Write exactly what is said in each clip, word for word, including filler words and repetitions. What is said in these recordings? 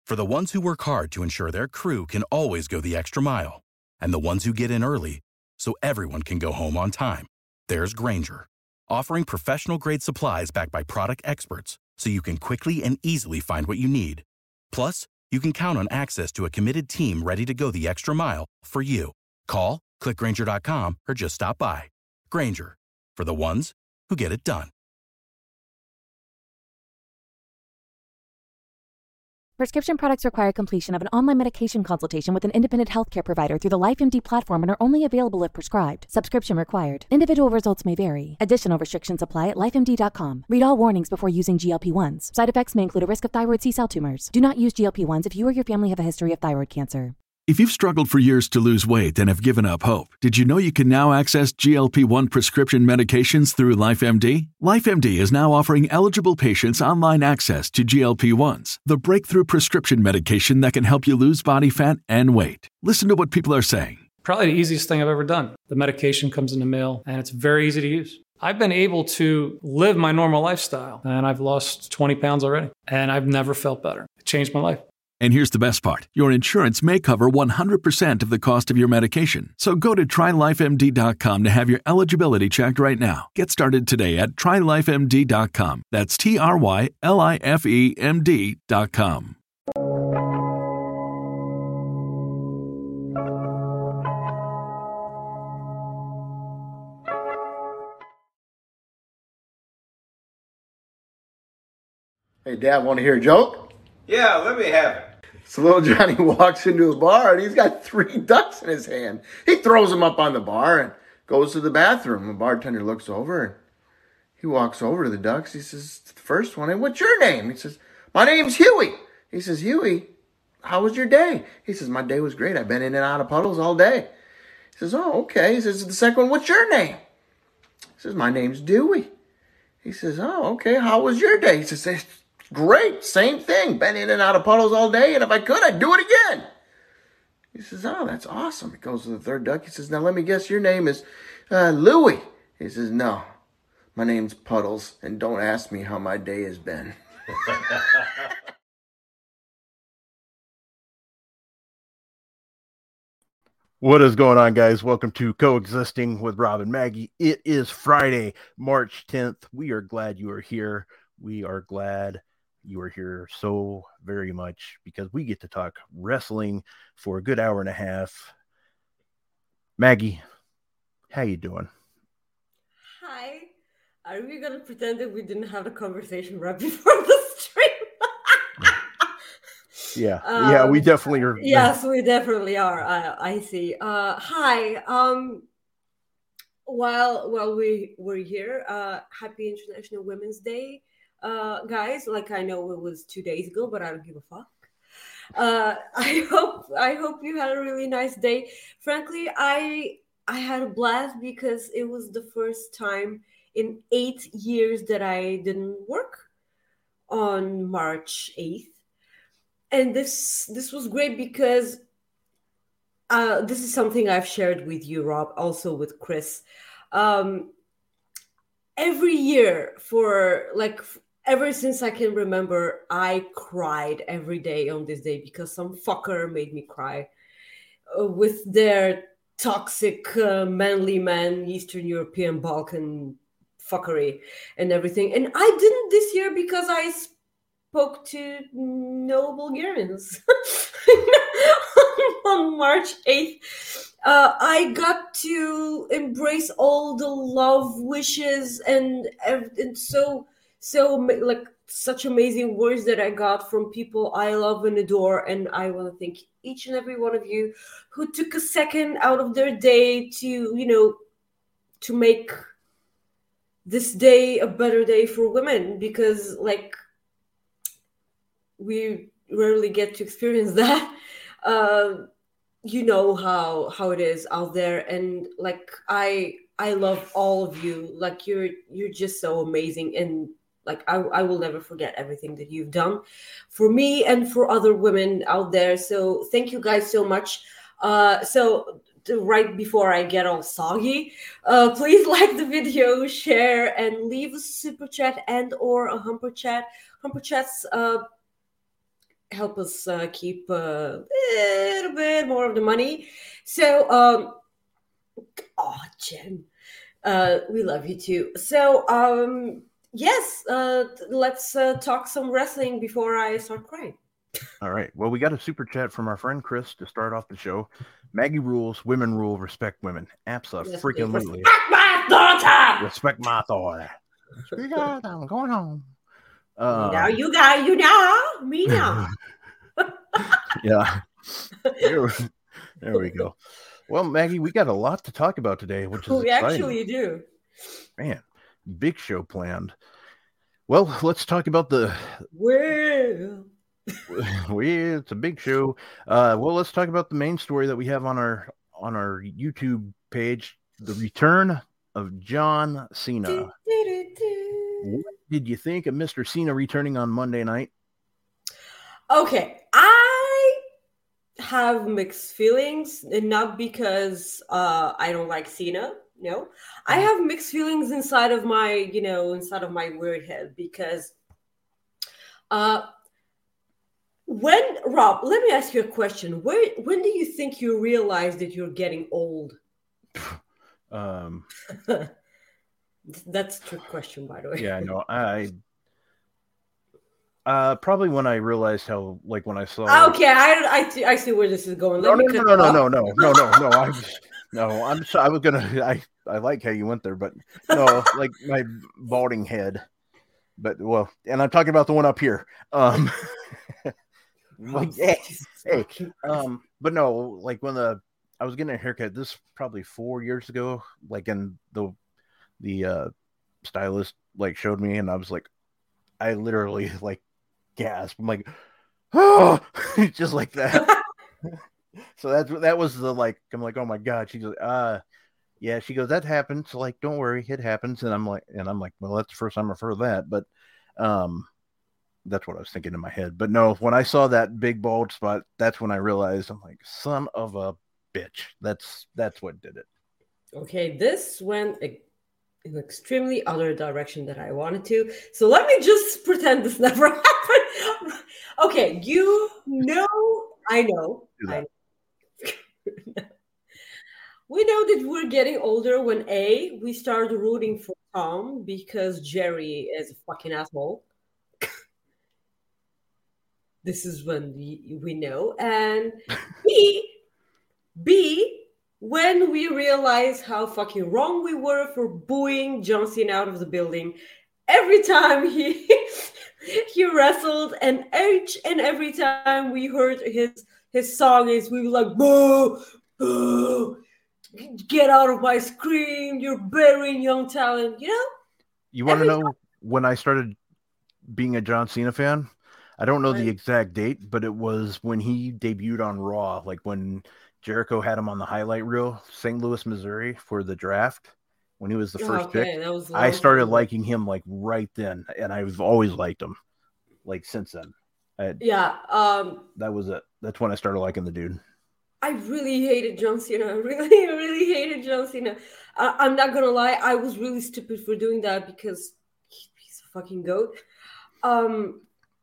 For the ones who work hard to ensure their crew can always go the extra mile, and the ones who get in early so everyone can go home on time, there's Grainger, offering professional-grade supplies backed by product experts so you can quickly and easily find what you need. Plus, you can count on access to a committed team ready to go the extra mile for you. Call, click Grainger dot com, or just stop by. Grainger, for the ones who get it done. Prescription products require completion of an online medication consultation with an independent healthcare provider through the LifeMD platform and are only available if prescribed. Subscription required. Individual results may vary. Additional restrictions apply at life M D dot com. Read all warnings before using G L P ones. Side effects may include a risk of thyroid C-cell tumors. Do not use G L P ones if you or your family have a history of thyroid cancer. If you've struggled for years to lose weight and have given up hope, did you know you can now access G L P one prescription medications through LifeMD? LifeMD is now offering eligible patients online access to G L P ones, the breakthrough prescription medication that can help you lose body fat and weight. Listen to what people are saying. Probably the easiest thing I've ever done. The medication comes in the mail, and it's very easy to use. I've been able to live my normal lifestyle, and I've lost twenty pounds already, and I've never felt better. It changed my life. And here's the best part. Your insurance may cover one hundred percent of the cost of your medication. So go to try life M D dot com to have your eligibility checked right now. Get started today at try life M D dot com. That's T R Y L I F E M D dot com. Hey, Dad, want to hear a joke? Yeah, let me have it. So little Johnny walks into a bar and he's got three ducks in his hand. He throws them up on the bar and goes to the bathroom. The bartender looks over and he walks over to the ducks. He says to the first one, "Hey, what's your name?" He says, "My name's Huey." He says, "Huey, how was your day?" He says, "My day was great. I've been in and out of puddles all day." He says, "Oh, okay." He says to the second one, "What's your name?" He says, "My name's Dewey." He says, "Oh, okay. How was your day?" He says, "Great, same thing. Been in and out of puddles all day, and if I could, I'd do it again." He says, "Oh, that's awesome." He goes to the third duck. He says, "Now let me guess, your name is uh, Louie." He says, "No, my name's Puddles, and don't ask me how my day has been." What is going on, guys? Welcome to Coexisting with Rob and Maggie. It is Friday, March tenth. We are glad you are here. We are glad you are here so very much because we get to talk wrestling for a good hour and a half. Maggie, how you doing? Hi. Are we going to pretend that we didn't have a conversation right before the stream? Yeah, um, yeah, we definitely are. Yes, we definitely are. I, I see. Uh, hi. Um, while while we were here, uh, happy International Women's Day, uh, guys. Like, I know it was two days ago, but I don't give a fuck. Uh, I hope I hope you had a really nice day. Frankly, I I had a blast because it was the first time in eight years that I didn't work on March eighth. And this this was great because uh, this is something I've shared with you, Rob, also with Chris. Um, every year for like ever since I can remember, I cried every day on this day because some fucker made me cry uh, with their toxic uh, manly man, Eastern European, Balkan fuckery and everything. And I didn't this year because I spoke to no Bulgarians on March eighth. Uh, I got to embrace all the love wishes and and so so like such amazing words that I got from people I love and adore. And I want to thank each and every one of you who took a second out of their day to, you know, to make this day a better day for women, because like we rarely get to experience that. Uh, you know how how it is out there, and like I I love all of you. Like you're you're just so amazing, and like I I will never forget everything that you've done for me and for other women out there. So thank you guys so much. Uh, so right before I get all soggy, uh, please like the video, share, and leave a super chat and or a humper chat. Humper chats. Uh, help us uh, keep a little bit more of the money. So, um, oh, Jen, uh, we love you too. So, um, yes, uh, let's uh, talk some wrestling before I start crying. All right. Well, we got a super chat from our friend Chris to start off the show. Maggie rules, women rule, respect women. Absolutely. Respect my daughter. Respect my daughter. I'm going home. Uh, now you got you now, me now. Yeah. There, there we go. Well, Maggie, we got a lot to talk about today, which is we exciting. actually do. Man, big show planned. Well, let's talk about the. Well. we it's a big show. Uh, well, let's talk about the main story that we have on our on our YouTube page: the return of John Cena. What did you think of Mister Cena returning on Monday night? Okay, I have mixed feelings, and not because uh, I don't like Cena. No, I have mixed feelings inside of my, you know, inside of my weird head because. Uh, When, Rob, let me ask you a question. Where, when do you think you realize that you're getting old? Um, That's a trick question, by the way. Yeah, no, I uh, probably when I realized how, like, when I saw. Okay, I, I, see, I see where this is going. Let no, me no, no, no, no, no, no, no, no, no. I'm no, I'm. So, I was gonna. I, I like how you went there, but no, like my balding head. But well, and I'm talking about the one up here. Um. Like, hey, hey, um, but no, like when the I was getting a haircut, this probably four years ago, like, and the the uh, stylist like showed me, and I was like, I literally like gasped. I'm like, oh, just like that. So that's that was the like, I'm like, oh my god. She goes, uh, yeah. She goes, that happens. So like, don't worry, it happens. And I'm like, and I'm like, well, that's the first time I've heard of that, but um. That's what I was thinking in my head. But no, when I saw that big bald spot, that's when I realized, I'm like, son of a bitch. That's that's what did it. Okay, this went in an extremely other direction than I wanted to. So let me just pretend this never happened. Okay, you know, I know. I know. We know that we're getting older when A, we start rooting for Tom because Jerry is a fucking asshole. This is when we, we know. And B, B, when we realize how fucking wrong we were for booing John Cena out of the building every time he he wrestled, and each and every time we heard his his song, is we were like, boo, boo, get out of my screen, you're burying young talent, you know? You want to know when I started being a John Cena fan? I don't know the exact date, but it was when he debuted on Raw, like when Jericho had him on the highlight reel, Saint Louis, Missouri, for the draft, when he was the first okay, pick. that was I started time. liking him like right then, and I've always liked him, like since then. I, yeah, um, that was it. That's when I started liking the dude. I really hated John Cena. I really, really hated John Cena. Uh, I'm not gonna lie, I was really stupid for doing that because he's a fucking goat. Um.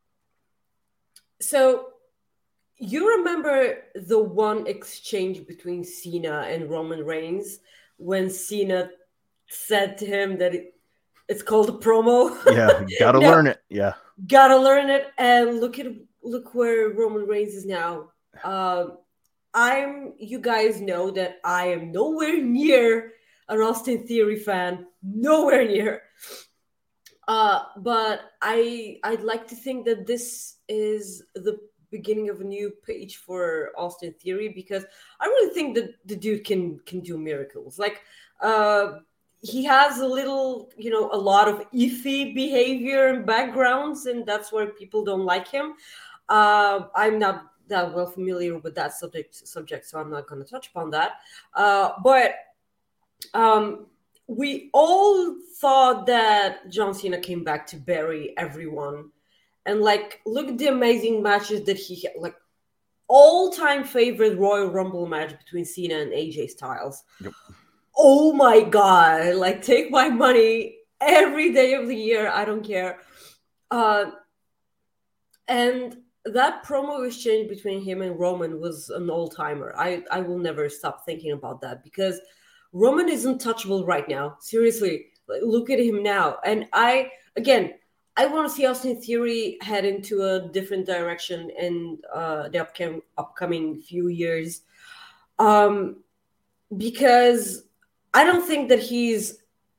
So, you remember the one exchange between Cena and Roman Reigns when Cena said to him that it, it's called a promo? Yeah, you gotta no, learn it. Yeah, gotta learn it. And look at look where Roman Reigns is now. Um, I'm. You guys know that I am nowhere near an Austin Theory fan. Nowhere near. Uh, but I I'd like to think that this is the beginning of a new page for Austin Theory, because I really think that the dude can can do miracles. Like, uh, he has a little, you know, a lot of iffy behavior and backgrounds, and that's where people don't like him. Uh, I'm not that well familiar with that subject subject, so I'm not going to touch upon that. Uh, but um. We all thought that John Cena came back to bury everyone. And, like, look at the amazing matches that he had. Like, all-time favorite Royal Rumble match between Cena and A J Styles. Yep. Oh, my God. Like, take my money every day of the year. I don't care. Uh, and that promo exchange between him and Roman was an all-timer. I, I will never stop thinking about that because Roman is untouchable right now. Seriously, look at him now. And I, again, I want to see Austin Theory head into a different direction in uh, the upcoming, upcoming few years. Um, because I don't think that he's,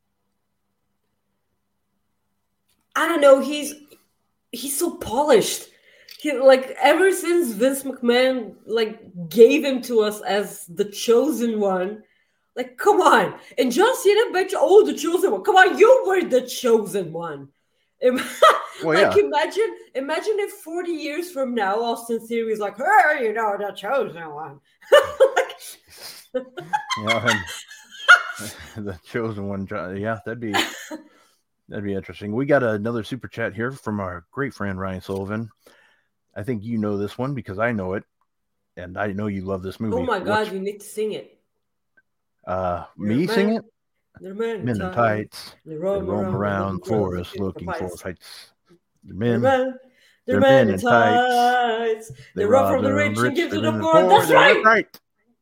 I don't know, he's, he's so polished. He, like, ever since Vince McMahon, like, gave him to us as the chosen one, like, come on. And John Cena mentioned, oh, the chosen one. Come on, you were the chosen one. Well, like, yeah. imagine, imagine if forty years from now, Austin Theory is like, hey, you know, the chosen one. Like, yeah, the chosen one. Yeah, that'd be that'd be interesting. We got another super chat here from our great friend Ryan Sullivan. I think you know this one because I know it, and I know you love this movie. Oh my God, What's, you need to sing it. Uh, me sing it? They're men, men in tights. They roam, they roam around the forest looking for fights. They're men. They're men, They're men men in tights. They, they rob from the rich and give to the poor. That's right. right.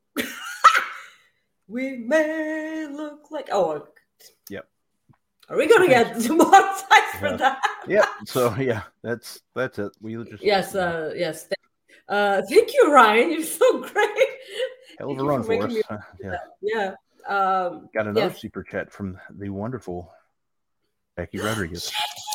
We may look like. Oh, yep. Are we gonna get demonetized yeah. for that? Yeah. So yeah, that's that's it. We just yes, uh, yes. Uh, thank you, Ryan. You're so great. Hell of a run for us. Uh, yeah. Yeah. Um, Got another yes. super chat from the wonderful Becky Rodriguez.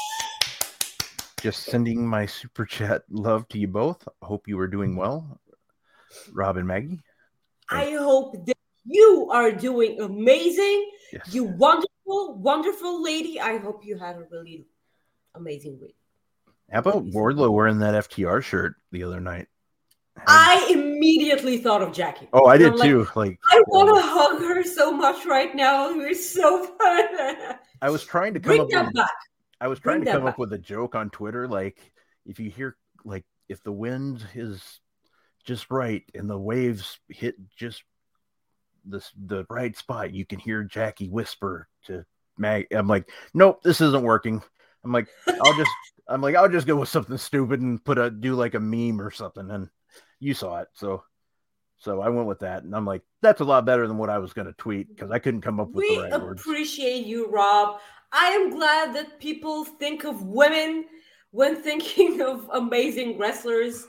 Just sending my super chat love to you both. Hope you are doing well, Rob and Maggie. I hope that you are doing amazing. Yes. You wonderful, wonderful lady. I hope you had a really amazing week. How about Wardlow wearing that F T R shirt the other night? I immediately thought of Jackie. Oh, I did too. Like, like I want to hug her so much right now. We're so fun. I was trying to come Bring up that with, back. I was trying Bring to come that up back. with a joke on Twitter. Like, if you hear, like, if the wind is just right and the waves hit just this the right spot, you can hear Jackie whisper to Mag. I'm like, nope, this isn't working. I'm like, I'll just, I'm like, I'll just go with something stupid and put a do like a meme or something. And you saw it, so so I went with that, and I'm like, that's a lot better than what I was going to tweet because I couldn't come up with we the right words. We appreciate you, Rob. I am glad that people think of women when thinking of amazing wrestlers.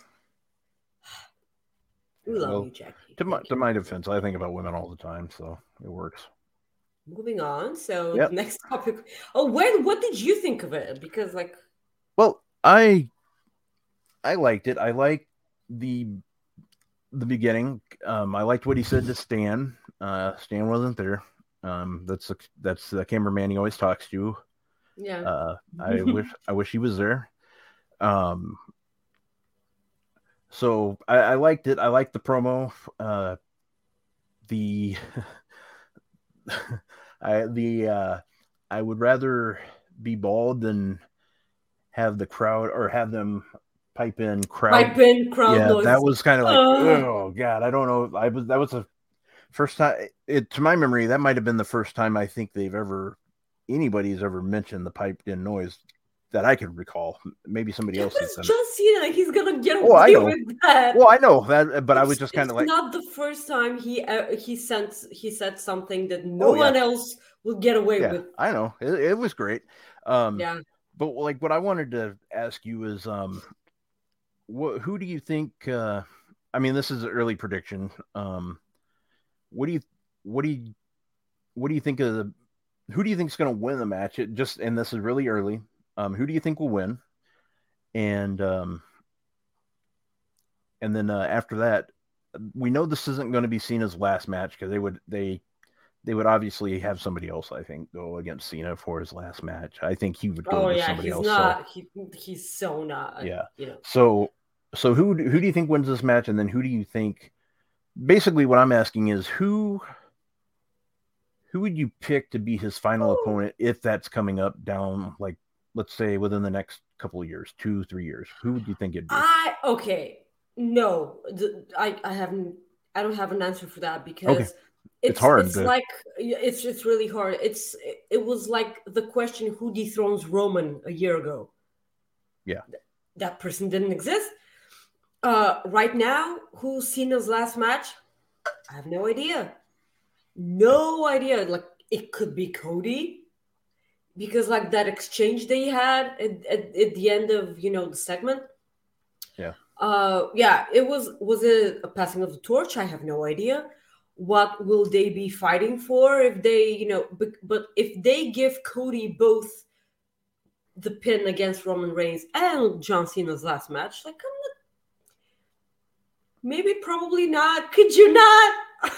We love well, you, Jackie. To my, Thank to you. my defense, I think about women all the time, so it works. Moving on. So yep. the next topic. Oh, when? What did you think of it? Because, like, well, I I liked it. I liked the the beginning. Um, I liked what he said to Stan. Uh, Stan wasn't there. Um, that's that's the cameraman he always talks to. Yeah. Uh, I wish I wish he was there. Um. So I, I liked it. I liked the promo. Uh, the I the uh, I would rather be bald than have the crowd or have them pipe in crowd. Pipe in crowd yeah, noise. That was kind of like, uh. oh God, I don't know. I was that was the first time. It to my memory, that might have been the first time I think they've ever anybody's ever mentioned the piped in noise that I can recall. Maybe somebody else has said John Cena, like he's gonna get oh, away with that. Well, I know that, but it's, I was just kind of like, not the first time he uh, he sent he said something that no oh, yeah. one else would get away yeah, with. I know it, it was great. Um, yeah, but like what I wanted to ask you is, um, what who do you think? Uh, I mean, this is an early prediction. Um, what do you what do you what do you think of the? Who do you think is going to win the match? It just and this is really early. Um, who do you think will win? And um, and then uh, after that, we know this isn't going to be Cena's last match because they would they they would obviously have somebody else. I think go against Cena for his last match. I think he would go oh, with yeah, somebody he's else. Not, so, he, he's so not. Yeah. You know. So so who who do you think wins this match? And then who do you think? Basically, what I'm asking is who. Who would you pick to be his final Ooh. opponent if that's coming up down, like, let's say within the next couple of years, two, three years? Who would you think it'd be? I okay, no, I I haven't. I don't have an answer for that because okay. it's, it's hard. It's to... like it's it's really hard. It's it was like the question who dethrones Roman a year ago. Yeah, that person didn't exist. Uh, right now, who's Cena's last match? I have no idea. No idea. Like, it could be Cody, because like that exchange they had at, at, at the end of, you know, the segment. Yeah. Uh, yeah, it was was it a passing of the torch? I have no idea. What will they be fighting for if they, you know, but, but if they give Cody both the pin against Roman Reigns and John Cena's last match, like, I'm not, maybe, probably not. Could you not?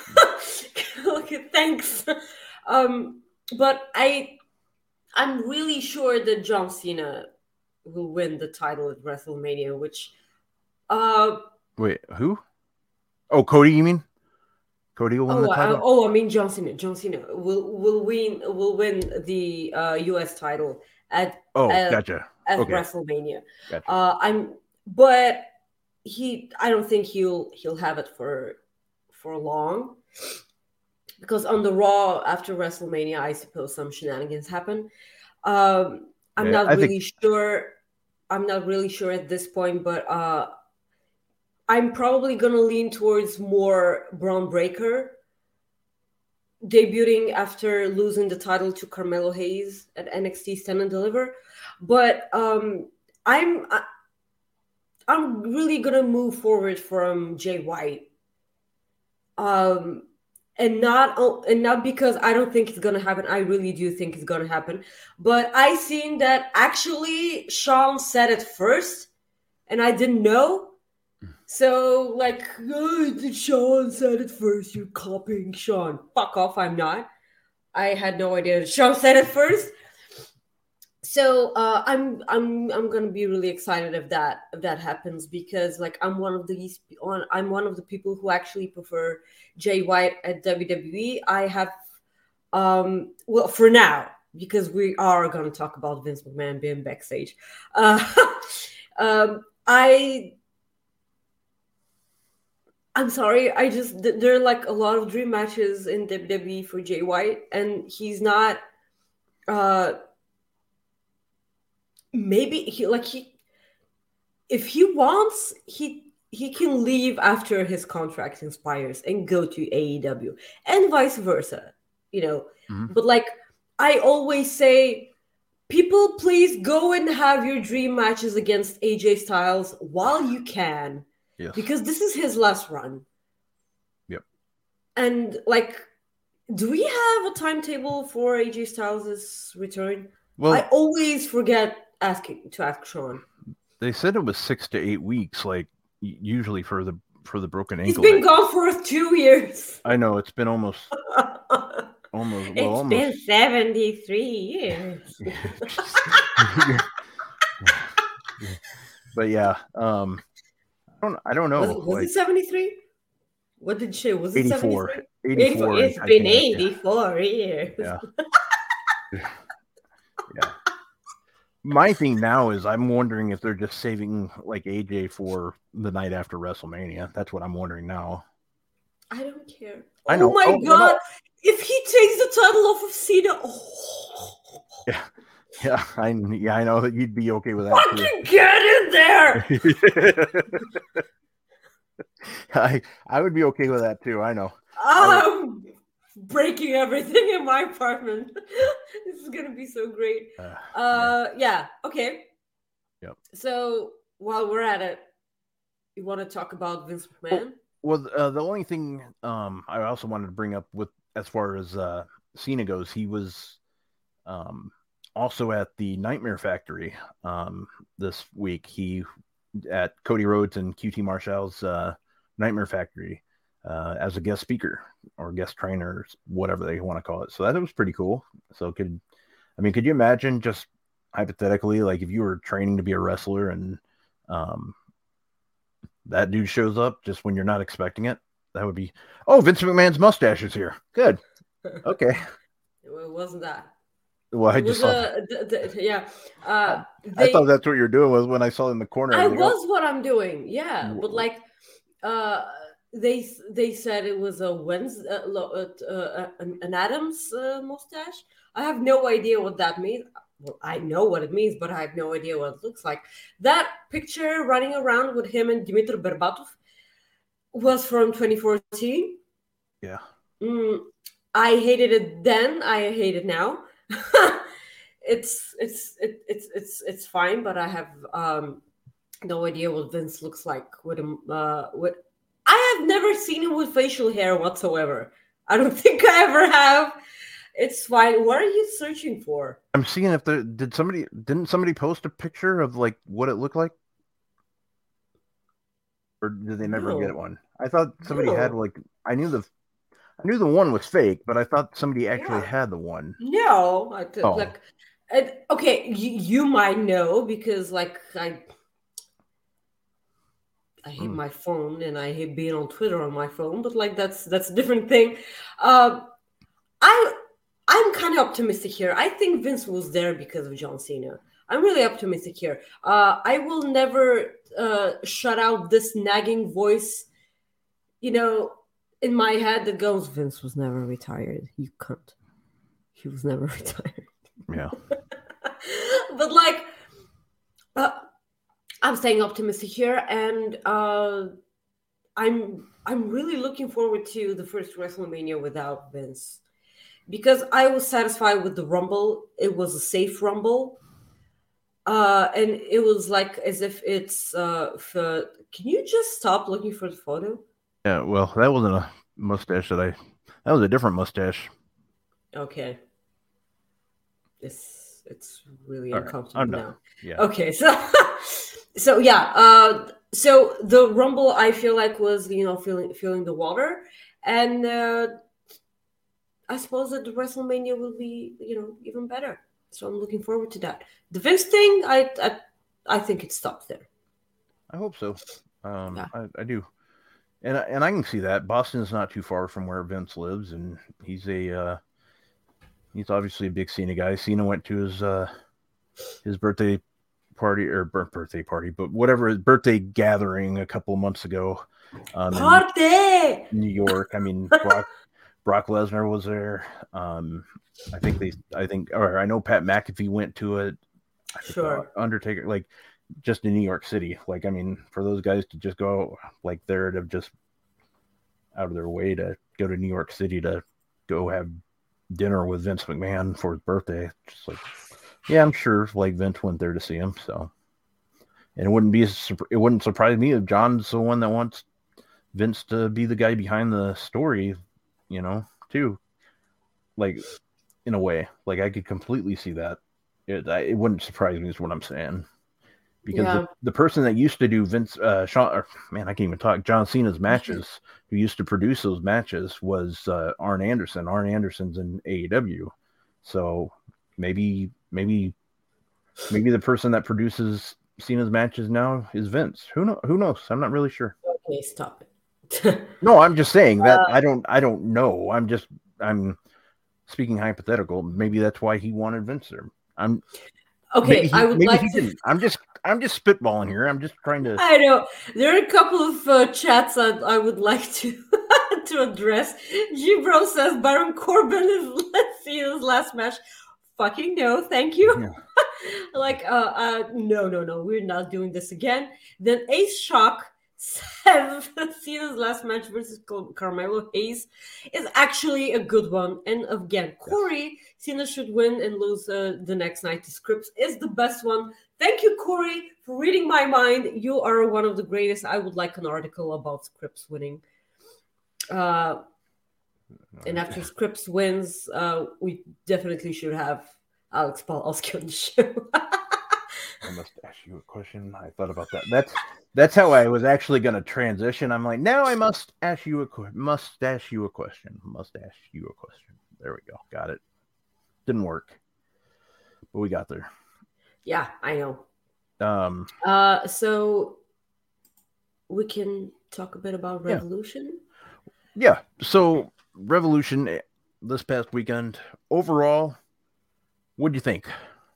Okay, thanks. Um, but I, I'm really sure that John Cena will win the title at WrestleMania. Which, uh, wait, who? Oh, Cody, you mean? Cody will win oh, the title. I, oh, I mean John Cena. John Cena will will win will win the uh, U S title at Oh, at, gotcha. at Okay. WrestleMania. Gotcha. Uh, I'm, but he, I don't think he'll he'll have it for for long, because on the Raw after WrestleMania, I suppose some shenanigans happen. Um, I'm Yeah, not I really think- sure. I'm not really sure at this point, but uh, I'm probably gonna lean towards more Braun Breaker debuting after losing the title to Carmelo Hayes at N X T Stand and Deliver. But um, I'm I, I'm really gonna move forward from Jay White, um, and not and not because I don't think it's gonna happen. I really do think it's gonna happen. But I seen that actually Sean said it first, and I didn't know. So, like, oh, Sean said it first. You're copying Sean. Fuck off. I'm not. I had no idea Sean said it first. So uh, I'm I'm I'm gonna be really excited if that if that happens, because like I'm one of these on I'm one of the people who actually prefer Jay White at W W E. I have um well for now, because we are gonna talk about Vince McMahon being backstage. Uh, um, I. I'm sorry. I just there are like a lot of dream matches in W W E for Jay White, and he's not. Uh, maybe he like he, if he wants, he he can leave after his contract expires and go to A E W, and vice versa. You know, Mhm. but like I always say, people, please go and have your dream matches against A J Styles while you can. Yes. Because this is his last run. Yep. And like, do we have a timetable for A J Styles' return? Well, I always forget asking to ask Sean. they said it was six to eight weeks, like y- usually for the for the broken He's ankle. been gone for two years. I know it's been almost almost well It's almost been seventy-three years. but yeah, um I don't I don't know. Was, it, was like it seventy-three? What did she? Was it eighty-four. seventy-three? eighty-four. It's I been think, yeah. eighty-four years. Yeah. Yeah. My thing now is I'm wondering if they're just saving like A J for the night after WrestleMania. That's what I'm wondering now. I don't care. I know. Oh my Oh, no, god! no. If he takes the title off of Cena, oh, Yeah. Yeah, I yeah, I know that you'd be okay with that. fucking get in there! Too. I I would be okay with that too. I know. I'm breaking everything in my apartment. This is gonna be so great. Uh, Uh, yeah. Okay. Yep. So while we're at it, you want to talk about Vince McMahon? Well, uh, the only thing um, I also wanted to bring up with as far as uh, Cena goes, he was um, also at the Nightmare Factory um, this week. He at Cody Rhodes and Q T Marshall's uh, Nightmare Factory uh, as a guest speaker or guest trainer, or whatever they want to call it. So that was pretty cool. So could I mean, could you imagine just hypothetically, like if you were training to be a wrestler and um, that dude shows up just when you're not expecting it? That would be, oh, Vince McMahon's mustache is here. Good. Okay. It wasn't that. Well, I It just was saw. a, th- th- yeah. Uh, I they- thought that's what you were doing was when I saw it in the corner. I was like, oh. was what I'm doing, yeah. But like, uh, they they said it was a Wednesday, uh, uh, uh, an, an Adams uh, mustache. I have no idea what that means. well, I know what it means, but I have no idea what it looks like. That picture running around with him and Dmitry Berbatov was from twenty fourteen. Yeah. Mm, I hated it then. I hate it now. it's it's it, it's it's it's fine, but I have um, no idea what Vince looks like with him. Uh, with I have never seen him with facial hair whatsoever. I don't think I ever have. It's fine. What are you searching for? I'm seeing if there did somebody didn't somebody post a picture of like what it looked like, or did they never No. get one? I thought somebody No. had like I knew the I knew the one was fake, but I thought somebody actually Yeah. had the one. No, I th- Oh. like it, okay. You, you might know because like I. I hate Mm. my phone and I hate being on Twitter on my phone, but like that's that's a different thing. Uh, I I'm kind of optimistic here. I think Vince was there because of John Cena. I'm really optimistic here. Uh, I will never uh, shut out this nagging voice, you know, in my head that goes, Vince was never retired. You can't. He was never retired. Yeah. But like, uh, I'm staying optimistic here, and uh, I'm I'm really looking forward to the first WrestleMania without Vince, because I was satisfied with the Rumble. It was a safe Rumble, uh, and it was like as if it's. Uh, for, can you just stop looking for the photo? Yeah. Well, that wasn't a mustache that I. That was a different mustache. Okay. It's it's really All right, uncomfortable I'm done. now. Yeah. Okay, so so yeah, uh, so the Rumble I feel like was you know feeling feeling the water, and uh, I suppose that the WrestleMania will be you know even better. So I'm looking forward to that. The Vince thing, I I, I think it stops there. I hope so. Um, Yeah. I, I do, and I- and I can see that Boston's not too far from where Vince lives, and he's a uh, he's obviously a big Cena guy. Cena went to his uh, his birthday party or bir- birthday party, but whatever his birthday gathering a couple of months ago um, in Party! New York. I mean, Brock, Brock Lesnar was there. Um, I think they, I think, or I know Pat McAfee went to it. I think, Sure. uh, Undertaker, like just in New York City. Like, I mean, for those guys to just go like there to just out of their way to go to New York City to go have dinner with Vince McMahon for his birthday. Just like, yeah, I'm sure like Vince went there to see him. So, and it wouldn't be, it wouldn't surprise me if John's the one that wants Vince to be the guy behind the story, you know, too. Like, in a way, like I could completely see that. It, I, it wouldn't surprise me, is what I'm saying. Because Yeah. the, the person that used to do Vince, uh, Sean, or, man, I can't even talk, John Cena's matches, who used to produce those matches, was uh, Arn Anderson. Arn Anderson's in A E W. So maybe, maybe, maybe the person that produces Cena's matches now is Vince. Who know? Who knows? I'm not really sure. Okay, stop it. No, I'm just saying that Uh, I don't, I don't know. I'm just, I'm speaking hypothetical. Maybe that's why he wanted Vince there. I'm Okay, maybe he, I would maybe like he to. didn't. I'm just, I'm just spitballing here. I'm just trying to. I know there are a couple of uh, chats I, I would like to to address. G-Bro says Baron Corbin is let's see his last match. Fucking no, thank you. Yeah. like, uh, uh, no, no, no, we're not doing this again. Then Ace Shock says Cena's last match versus Car- Carmelo Hayes is actually a good one. And again, Corey, Cena should win and lose uh, the next night to Scripps is the best one. Thank you, Corey, for reading my mind. You are one of the greatest. I would like an article about Scripps winning. Uh, and after Scripps wins, uh, we definitely should have Alex Palowski on the show. I must ask you a question. I thought about that. That's that's how I was actually going to transition. I'm like, now I must ask you a que- must ask you a question. Must ask you a question. There we go. Got it. Didn't work, but we got there. Yeah, I know. Um. Uh, so we can talk a bit about Yeah. Revolution. Yeah. So Revolution eh, this past weekend. Overall, what'd you think?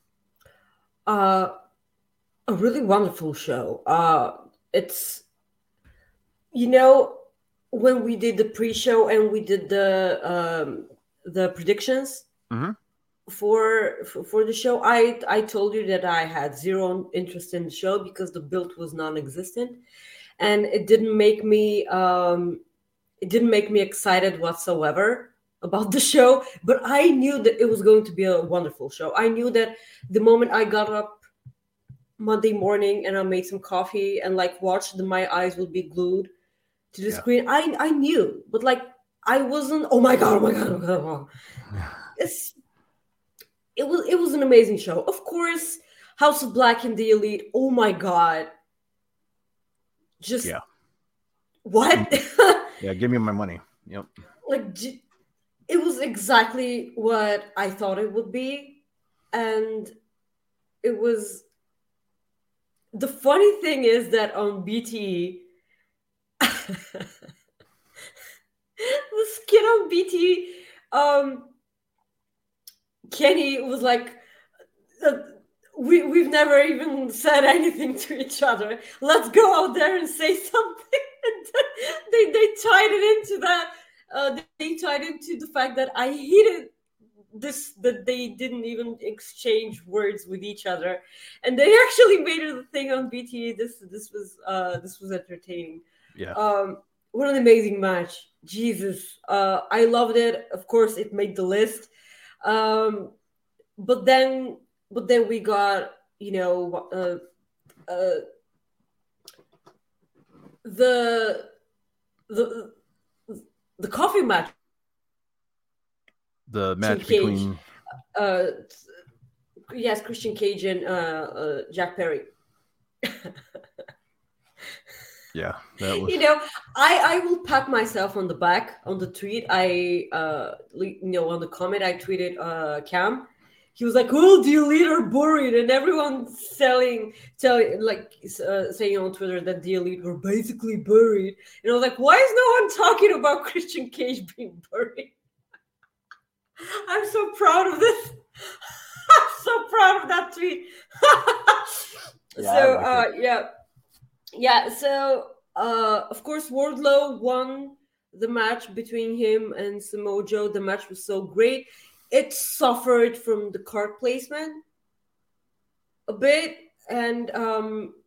Uh, a really wonderful show. Uh, it's, you know, when we did the pre-show and we did the um, the predictions, Mhm. for for for the show. I I told you that I had zero interest in the show because the build was non-existent, and it didn't make me um it didn't make me excited whatsoever about the show. But I knew that it was going to be a wonderful show. I knew that the moment I got up Monday morning and I made some coffee and like watched, the, my eyes would be glued to the Yeah. screen. I I knew, but like I wasn't. Oh my god! Oh my god! Oh my god! Oh. It's it was it was an amazing show. Of course, House of Black and the Elite. Oh my god! Just Yeah. what? Yeah, give me my money. Yep. Like j- it was exactly what I thought it would be, and it was. The funny thing is that on B T E, the skit on B T E, um, Kenny was like, uh, we, we've never even said anything to each other. Let's go out there and say something. And they, they tied it into that. Uh, they tied into the fact that I hated this, that they didn't even exchange words with each other, and they actually made it a thing on B T E. This this was uh this was entertaining. Yeah. Um, what an amazing match! Jesus, uh, I loved it. Of course, it made the list. Um, but then but then we got, you know, uh, uh, the the the coffee match. The match Cage. between Uh, yes, Christian Cage and uh, uh, Jack Perry. yeah, that was You know, I, I will pat myself on the back on the tweet. I uh you know, on the comment I tweeted uh Cam. He was like, "Oh, the Elite are buried," and everyone's selling, telling, like uh, saying on Twitter that the Elite were basically buried. And I was like, "Why is no one talking about Christian Cage being buried?" I'm so proud of this. I'm so proud of that tweet. Yeah, so I like uh, yeah, yeah. So uh, of course, Wardlow won the match between him and Samoa Joe. The match was so great. It suffered from the card placement a bit, and um,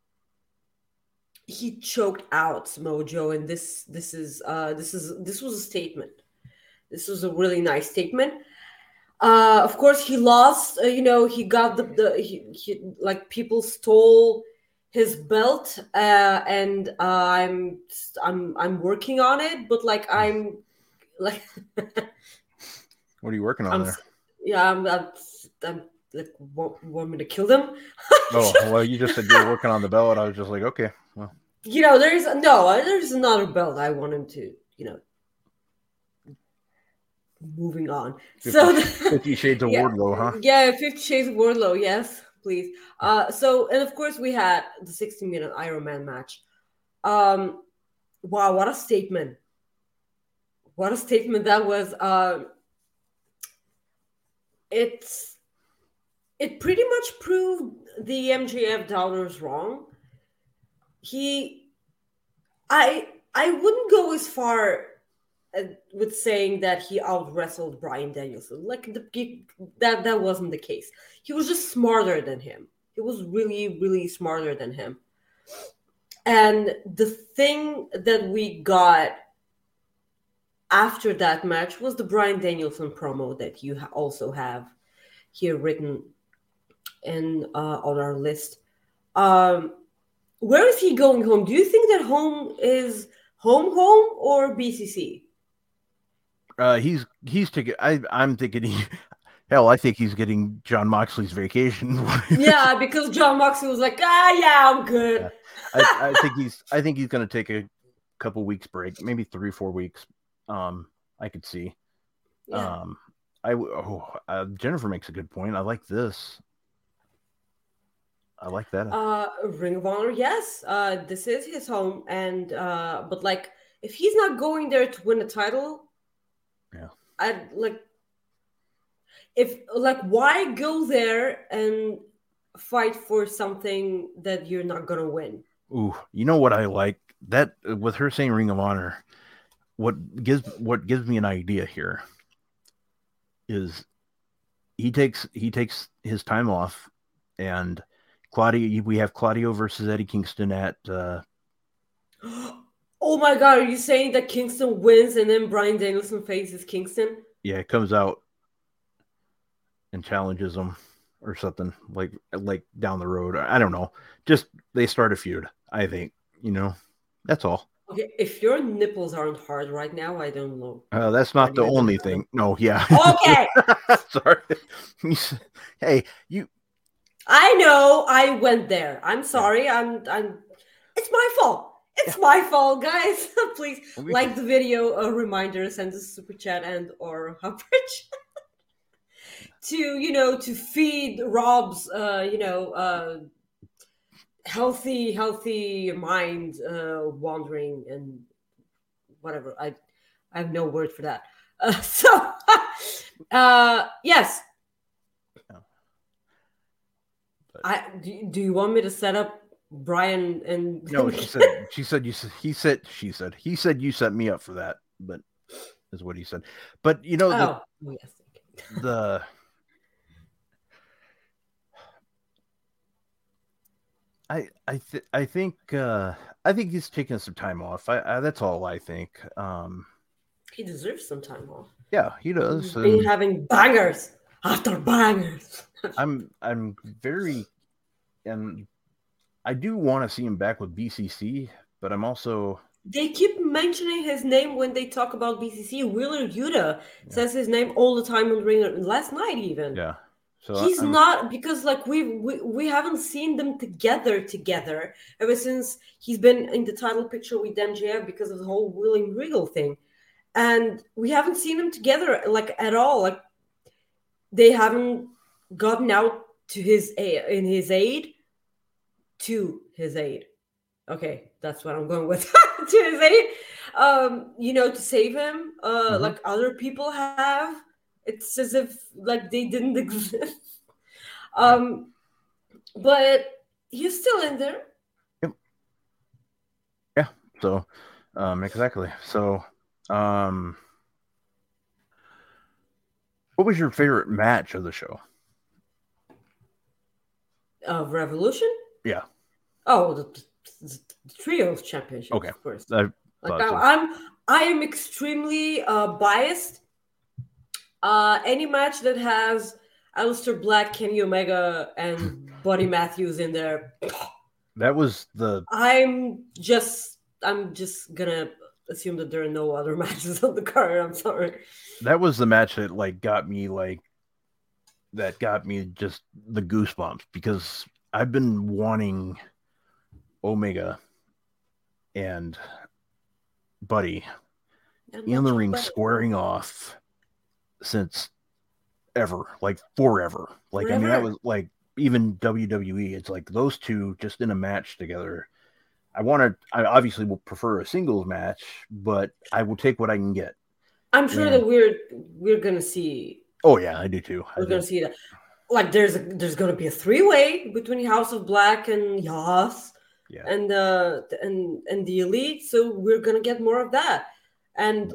he choked out Samoa Joe. And this, this is, uh, this is, this was a statement. This was a really nice statement. Uh, of course, he lost. Uh, you know, he got the the he, he, like people stole his belt, uh, and uh, I'm I'm I'm working on it. But like I'm like, what are you working on I'm, there? Yeah, I'm, I'm, I'm like want, want me to kill them? Oh well, you just said you were working on the belt. I was just like, okay, well, you know, there's no, there's another belt I want him to, you know. Moving on. fifty, so the, fifty Shades of yeah, Wardlow, huh? Yeah, Fifty Shades of Wardlow. Yes, please. Uh, so and of course we had the sixty minute Iron Man match. Um, wow, what a statement! What a statement that was. Uh, it's it pretty much proved the M J F doubters wrong. He, I, I wouldn't go as far with saying that he out wrestled Bryan Danielson. Like the, that that wasn't the case. He was just smarter than him. He was really, really smarter than him. And the thing that we got after that match was the Bryan Danielson promo that you ha- also have here written in uh, on our list. Um, where is he going home? Do you think that home is home home or B C C? Uh, he's he's taking. I I'm thinking he. Hell, I think he's getting John Moxley's vacation. Yeah, because John Moxley was like, ah, yeah, I'm good. Yeah. I, I think he's. I think he's going to take a couple weeks break, maybe three, four weeks. Um, I could see. Yeah. Um, I oh, uh, Jennifer makes a good point. I like this. I like that. Uh, Ring of Honor, yes. Uh, this is his home, and uh, but like, if he's not going there to win a title, yeah, I'd like. If like, why go there and fight for something that you're not gonna win? Ooh, you know what I like that with her saying Ring of Honor. What gives what gives me an idea here is he takes he takes his time off, and Claudio. We have Claudio versus Eddie Kingston at. Uh, oh my God! Are you saying that Kingston wins and then Bryan Danielson faces Kingston? Yeah, it comes out and challenges him or something like like down the road. I don't know. Just they start a feud. I think you know. That's all. Okay, if your nipples aren't hard right now, I don't know. Uh, that's not the only thing. No, yeah. Okay. Sorry. Hey, you. I know. I went there. I'm sorry. I'm. I'm. It's my fault. It's yeah. my fault, guys. Please we like can... the video. A reminder: send us a super chat and or Hubbridge to you know to feed Rob's uh, you know. Uh, healthy healthy mind uh wandering and whatever. i i have no word for that. Uh, so uh yes no. I do, do you want me to set up Brian and no she said she said you said he said she said he said you set me up for that, but is what he said. But you know the, oh, yes. the I I th- I think uh, I think he's taking some time off. I, I that's all I think. Um, he deserves some time off. Yeah, he does. He's been having bangers after bangers. I'm I'm very, and I do want to see him back with B C C, but I'm also. They keep mentioning his name when they talk about B C C. Wheeler Yuta yeah. says his name all the time on Ringer. Last night even. Yeah. So he's I'm, not because like we, we we haven't seen them together together ever since he's been in the title picture with M J F because of the whole William Regal thing, and we haven't seen them together like at all. Like they haven't gotten out to his in his aid, to his aid. Okay, that's what I'm going with. To his aid, um, you know, to save him, uh, mm-hmm. like other people have. It's as if like they didn't exist. Um, but he's still in there. Yep. Yeah. So, um, exactly. So, um, what was your favorite match of the show? Of Revolution? Yeah. Oh, the, the Trios Championship. Okay. Of course. I like I, so. I'm, I am extremely uh, biased. Uh, any match that has Aleister Black, Kenny Omega, and Buddy Matthews in there. That was the. I'm just. I'm just gonna assume that there are no other matches on the card. I'm sorry. That was the match that like got me like. That got me just the goosebumps because I've been wanting Omega and Buddy in the ring squaring off since ever, like forever. Like forever. I mean, that was like even W W E. It's like those two just in a match together. I want to. I obviously will prefer a singles match, but I will take what I can get. I'm sure and, that we're we're gonna see. Oh yeah, I do too. We're I gonna do. see that. Like there's a, there's gonna be a three way between House of Black and Yas, yeah, and uh and and the Elite. So we're gonna get more of that, and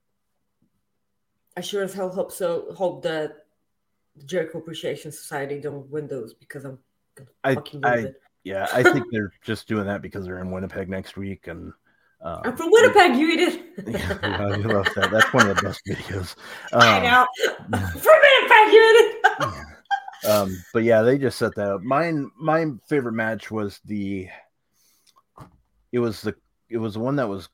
I sure as hell hope so. Hope that the Jericho Appreciation Society don't win those because I'm gonna I, fucking I, lose it. Yeah, I think they're just doing that because they're in Winnipeg next week, and um, I'm from Winnipeg. You eat it. Yeah, I love that. That's one of the best videos. Um, I know. From Winnipeg, you eat it. um, but yeah, they just set that up. Mine, my favorite match was the. It was the. It was the one that was.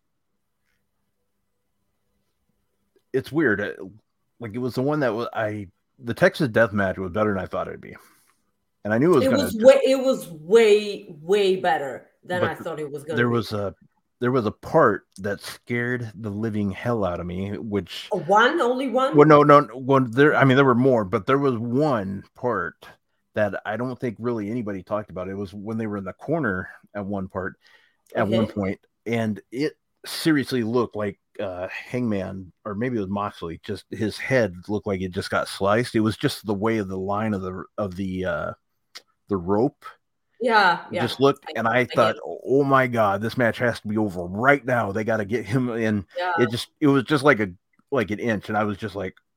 It's weird. Like it was the one that was I. The Texas Death Match was better than I thought it'd be. And I knew it was. It gonna, was way. It was way, way better than I thought it was going to. There be. was a, there was a part that scared the living hell out of me. Which a one, only one. Well, no, no, one. There, I mean, there were more, but there was one part that I don't think really anybody talked about. It was when they were in the corner at one part, at okay. one point, and it seriously looked like uh, Hangman, or maybe it was Moxley. Just his head looked like it just got sliced. It was just the way of the line of the of the. Uh, the rope yeah, yeah just looked I, and I, I thought oh my god, this match has to be over right now. They got to get him in. Yeah. It just it was just like a like an inch, and I was just like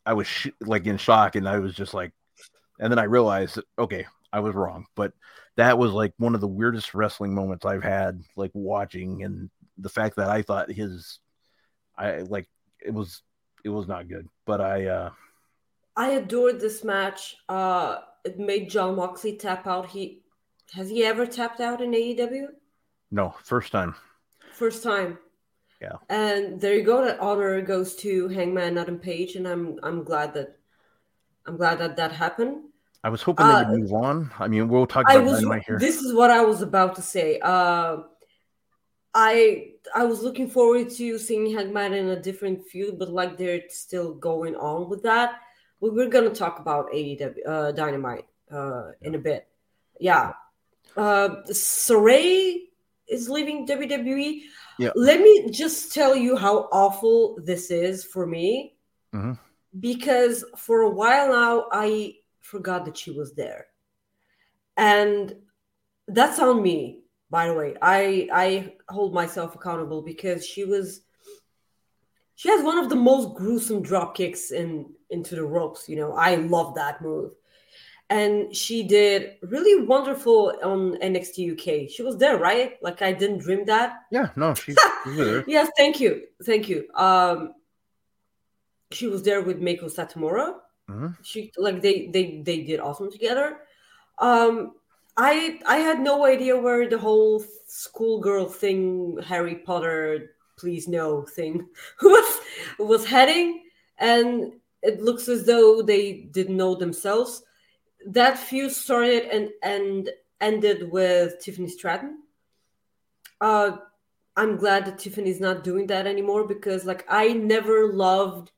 I was sh- like in shock, and I was just like, and then I realized that, okay, I was wrong. But that was like one of the weirdest wrestling moments I've had, like watching, and the fact that I thought his, I like it was, it was not good. But I, uh, I adored this match. Uh, it made Jon Moxley tap out. He has he ever tapped out in A E W? no, first time. First time. Yeah. And there you go. That honor goes to Hangman Adam Page, and I'm I'm glad that I'm glad that that happened. I was hoping Uh, they would move on. I mean, we'll talk I about was. Dynamite here. This is what I was about to say. Uh, I I was looking forward to seeing Hangman in a different feud, but like they're still going on with that. We we're gonna talk about A E W uh, Dynamite uh, in a bit. Yeah, uh, Saray is leaving W W E. Yeah. Let me just tell you how awful this is for me, Mm-hmm. because for a while now I forgot that she was there, and that's on me. By the way, I I hold myself accountable because she was she has one of the most gruesome drop kicks in into the ropes. You know, I love that move. And she did really wonderful on N X T U K. She was there, right? Like I didn't dream that. Yeah, no, she's, she's there. Yes, thank you. Thank you. Um she was there with Meiko Satomura. Mm-hmm. She like they they they did awesome together. Um I I had no idea where the whole schoolgirl thing, Harry Potter, please no thing was was heading, and it looks as though they didn't know themselves. That feud started and and ended with Tiffany Stratton. Uh, I'm glad that Tiffany's not doing that anymore because, like, I never loved.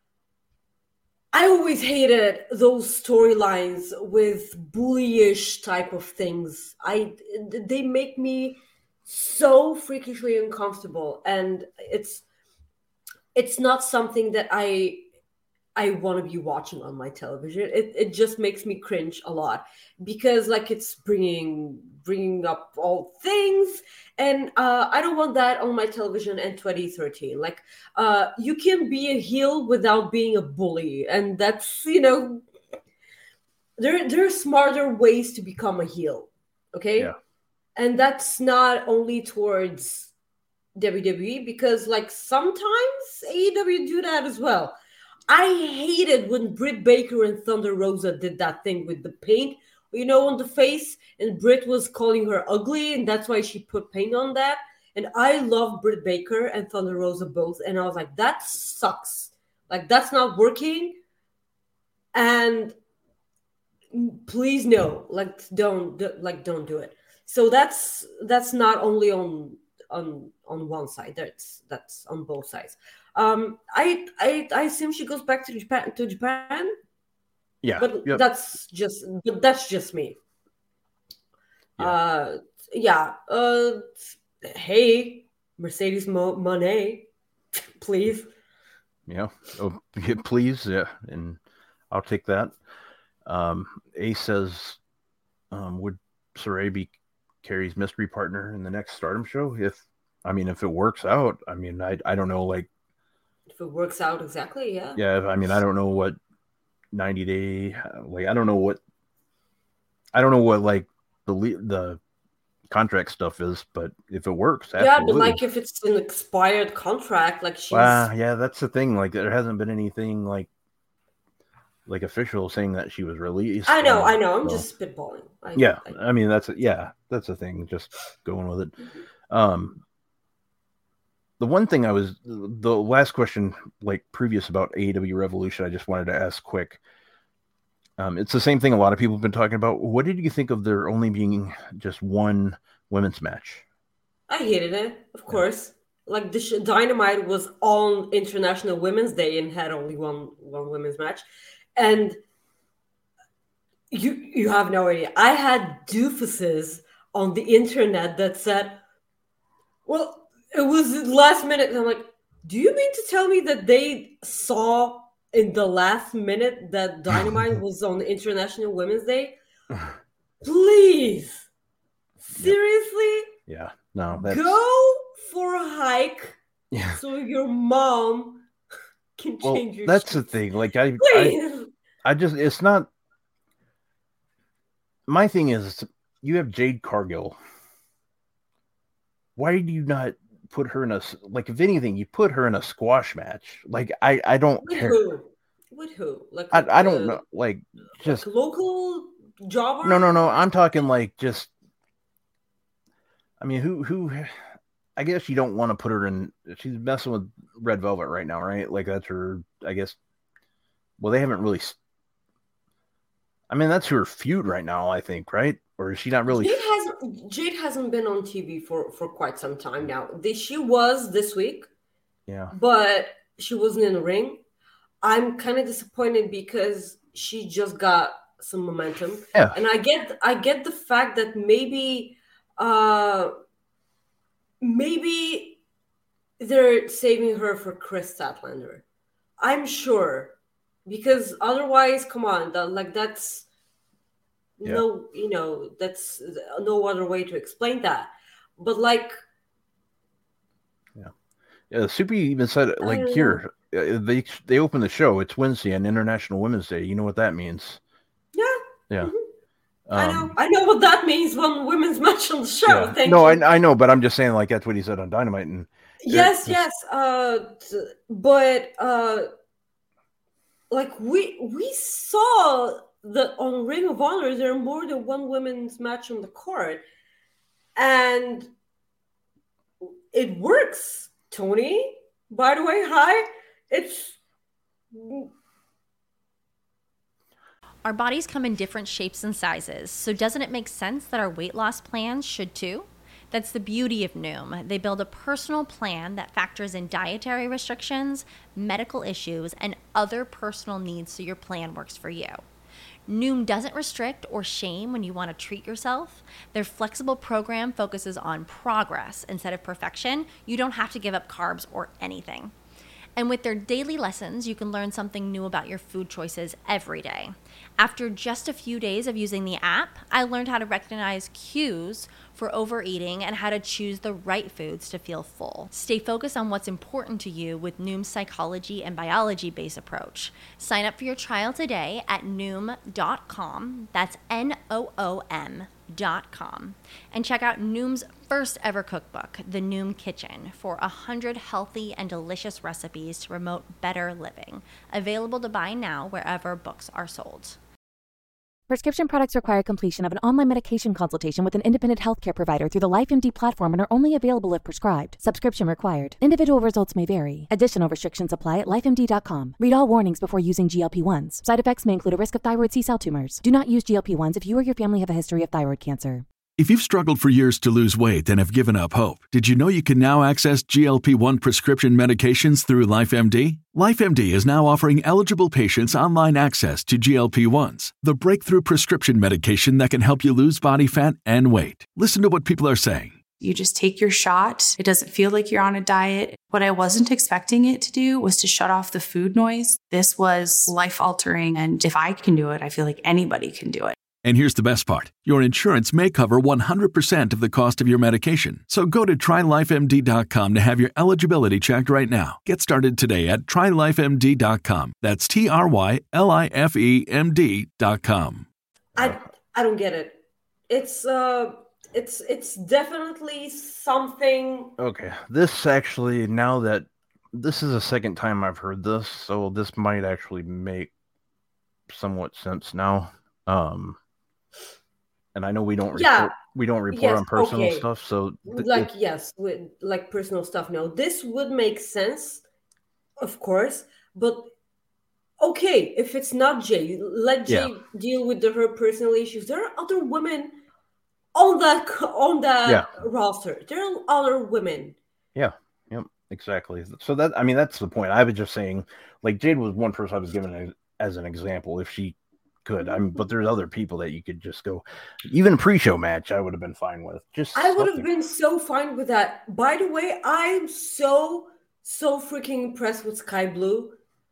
I always hated those storylines with bullyish type of things. I they make me so freakishly uncomfortable, and it's it's not something that I. I want to be watching on my television. It it just makes me cringe a lot because like it's bringing bringing up all things, and uh, I don't want that on my television in twenty thirteen. Like uh, you can be a heel without being a bully, and that's you know there there are smarter ways to become a heel. Okay, Yeah. and that's not only towards W W E because like sometimes A E W do that as well. I hated when Britt Baker and Thunder Rosa did that thing with the paint, you know, on the face, and Britt was calling her ugly, and that's why she put paint on that. And I love Britt Baker and Thunder Rosa both, and I was like, that sucks. Like, that's not working. And please no, like, don't, like, don't do it. So that's that's not only on on on one side. That's that's on both sides. Um, I, I I assume she goes back to Japan to Japan. Yeah, but yep. that's just but that's just me. Yeah. Uh, yeah. Uh, hey, Mercedes Mo- Moné, please. Yeah. Oh, please. Yeah, and I'll take that. Um, Ace says, um, would Saray be Carrie's mystery partner in the next Stardom show? If I mean, if it works out, I mean, I I don't know, like. If it works out exactly, yeah. Yeah, I mean, I don't know what ninety day, like, I don't know what, I don't know what, like, the the contract stuff is, but if it works, absolutely. Yeah, but, like, if it's an expired contract, like, she's... Uh, yeah, that's the thing. Like, there hasn't been anything, like, like official saying that she was released. I know, and, I know. I'm so. just spitballing. I, yeah, I, I mean, that's, a, yeah, that's the thing. Just going with it. Um, The one thing I was, the last question, like previous about A E W Revolution, I just wanted to ask quick. Um, it's the same thing a lot of people have been talking about. What did you think of there only being just one women's match? I hated it, of course. Like the sh- Dynamite was on International Women's Day and had only one one women's match, and you you have no idea. I had doofuses on the internet that said, "Well." It was last minute, and I'm like, do you mean to tell me that they saw in the last minute that Dynamite was on International Women's Day? Please. Seriously? Yeah. No. That's... Go for a hike yeah. so your mom can Well, change your that's the sheets. thing. Like I, I, Please. I just it's not. My thing is, you have Jade Cargill. Why do you not put her in a like? If anything, you put her in a squash match. Like I, I don't With care. who? With who? Like I, with I don't the- know. Like just like local jobber? no, no, no. I'm talking like just. I mean, who, who? I guess you don't want to put her in. She's messing with Red Velvet right now, right? Like that's her. I guess. Well, they haven't really. I mean, that's her feud right now. I think, right? Or is she not really? Jade hasn't. Jade hasn't been on T V for for quite some time now. They, she was this week. Yeah. But she wasn't in the ring. I'm kind of disappointed because she just got some momentum. Yeah. And I get I get the fact that maybe uh maybe they're saving her for Chris Statlander. I'm sure. Because otherwise, come on, that, like that's Yeah. no, you know, that's no other way to explain that. But like Yeah, Super even said it, like here uh, they they open the show. It's Wednesday on International Women's Day. You know what that means? Yeah. Yeah. Mm-hmm. Um, I know. I know what that means. One women's match on the show. Yeah. Thank no, you. I I know, but I'm just saying like that's what he said on Dynamite. And Yes, just, yes. Uh, t- but uh, like we we saw that on Ring of Honor, there are more than one women's match on the card, and it works. Tony, by the way, hi. It's Our bodies come in different shapes and sizes, so doesn't it make sense that our weight loss plans should too? That's the beauty of Noom. They build a personal plan that factors in dietary restrictions, medical issues, and other personal needs so your plan works for you. Noom doesn't restrict or shame when you want to treat yourself. Their flexible program focuses on progress instead of perfection. You don't have to give up carbs or anything. And with their daily lessons, you can learn something new about your food choices every day. After just a few days of using the app, I learned how to recognize cues for overeating and how to choose the right foods to feel full. Stay focused on what's important to you with Noom's psychology and biology-based approach. Sign up for your trial today at noom dot com. That's N O O M dot com. And check out Noom's first ever cookbook, The Noom Kitchen, for one hundred healthy and delicious recipes to promote better living. Available to buy now wherever books are sold. Prescription products require completion of an online medication consultation with an independent healthcare provider through the LifeMD platform and are only available if prescribed. Subscription required. Individual results may vary. Additional restrictions apply at life M D dot com. Read all warnings before using G L P ones. Side effects may include a risk of thyroid C-cell tumors. Do not use G L P ones if you or your family have a history of thyroid cancer. If you've struggled for years to lose weight and have given up hope, did you know you can now access G L P one prescription medications through LifeMD? LifeMD is now offering eligible patients online access to G L P ones, the breakthrough prescription medication that can help you lose body fat and weight. Listen to what people are saying. You just take your shot. It doesn't feel like you're on a diet. What I wasn't expecting it to do was to shut off the food noise. This was life-altering, and if I can do it, I feel like anybody can do it. And here's the best part. Your insurance may cover one hundred percent of the cost of your medication. So go to try life M D dot com to have your eligibility checked right now. Get started today at try life M D dot com. That's T R Y L I F E M D dot com. I I don't get it. It's uh it's it's definitely something. Okay, this actually, now that this is the second time I've heard this, so this might actually make somewhat sense now. Um, and I know we don't report, Yeah. we don't report Yes, on personal okay. stuff, so th- Like it- yes, with like personal stuff. No, this would make sense, of course. But okay, if it's not Jay, let Jay Yeah. deal with the, her personal issues. There are other women on that co- on that Yeah. roster. There are other women. yeah, yep, exactly. So that, I mean, that's the point. I was just saying, like, Jade was one person I was given as, as an example, if she could. I mean, but there's other people that you could just go, even pre-show match, I would have been fine with. Just I would have something. been so fine with that. By the way, I'm so, so freaking impressed with Sky Blue.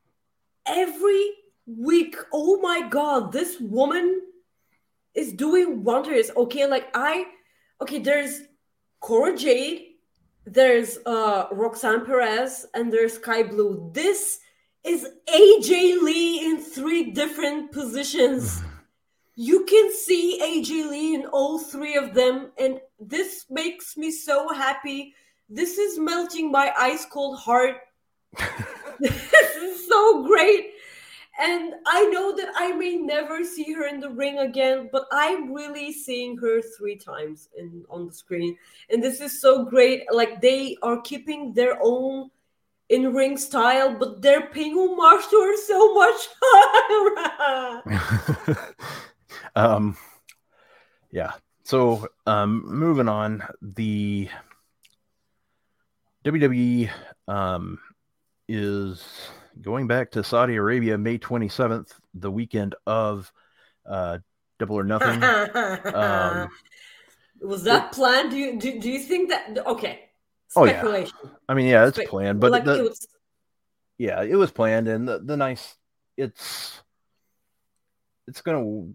Every week, oh my God, this woman is doing wonders. Okay, like I, okay, there's Cora Jade, there's uh, Roxanne Perez, and there's Sky Blue. This is A J Lee in three different positions. You can see A J Lee in all three of them, and this makes me so happy. This is melting my ice cold heart. This is so great. And I know that I may never see her in the ring again, but I'm really seeing her three times in, on the screen. And this is so great. Like, they are keeping their own in-ring style, but they're paying homage to her so much. um, yeah. So, um, moving on, the W W E um, is going back to Saudi Arabia May twenty-seventh, the weekend of uh, Double or Nothing. um, Was that it, planned? Do you do, do you think that? Okay. Speculation. Oh, yeah. I mean, yeah, it's Spe- planned, but like the, it was... yeah, it was planned, and the, the nice, it's, it's gonna,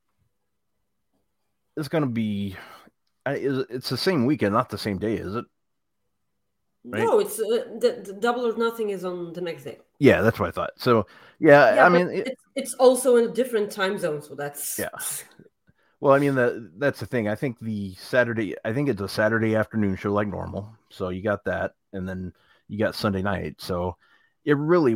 it's gonna be, it's the same weekend, not the same day, is it? Right? No, it's uh, the, the Double or Nothing is on the next day. Yeah, that's what I thought. So, yeah, yeah I mean, it, it's it's also in a different time zone, so that's yeah. Well, I mean, the, that's the thing. I think the Saturday, I think it's a Saturday afternoon show like normal. So you got that, and then you got Sunday night. So it really,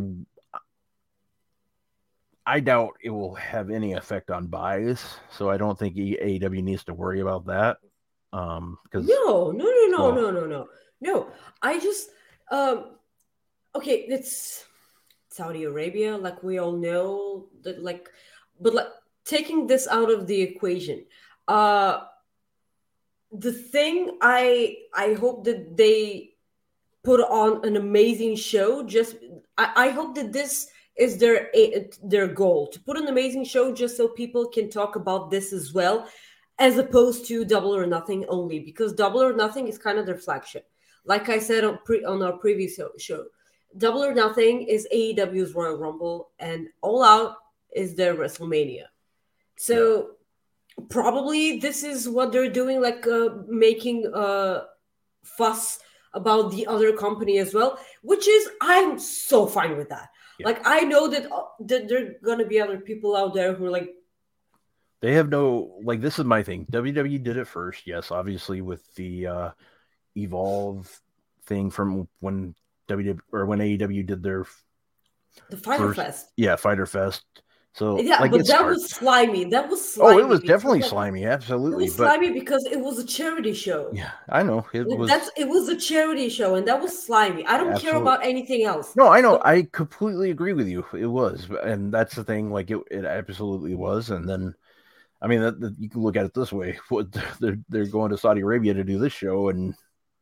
I doubt it will have any effect on buys. So I don't think A E W needs to worry about that. Um, because no, no, no, no, well, no, no, no, no. I just, um, okay, it's Saudi Arabia, like we all know that, like, but like. Taking this out of the equation, uh, the thing I I hope that they put on an amazing show. Just I, I hope that this is their their goal, to put an amazing show, just so people can talk about this as well, as opposed to Double or Nothing only, because Double or Nothing is kind of their flagship. Like I said on pre, on our previous show, Double or Nothing is A E W's Royal Rumble, and All Out is their WrestleMania. So yeah. Probably this is what they're doing, like uh, making a fuss about the other company as well, which is, I'm so fine with that. Yeah. Like, I know that, uh, that there are going to be other people out there who are like, they have no, like, this is my thing. W W E did it first. Yes, obviously with the uh, Evolve thing from when W W E or when A E W did their the Fighter first, Fest. Yeah, Fighter Fest. So yeah, like, but that smart. was slimy. That was slimy. Oh, it was definitely slimy. Absolutely, it was but... slimy because it was a charity show. Yeah, I know it was. That's it was a charity show, and that was slimy. I don't absolutely. care about anything else. No, I know. But... I completely agree with you. It was, and that's the thing. Like it, it absolutely was. And then, I mean, that, that, you can look at it this way: they're they're going to Saudi Arabia to do this show, and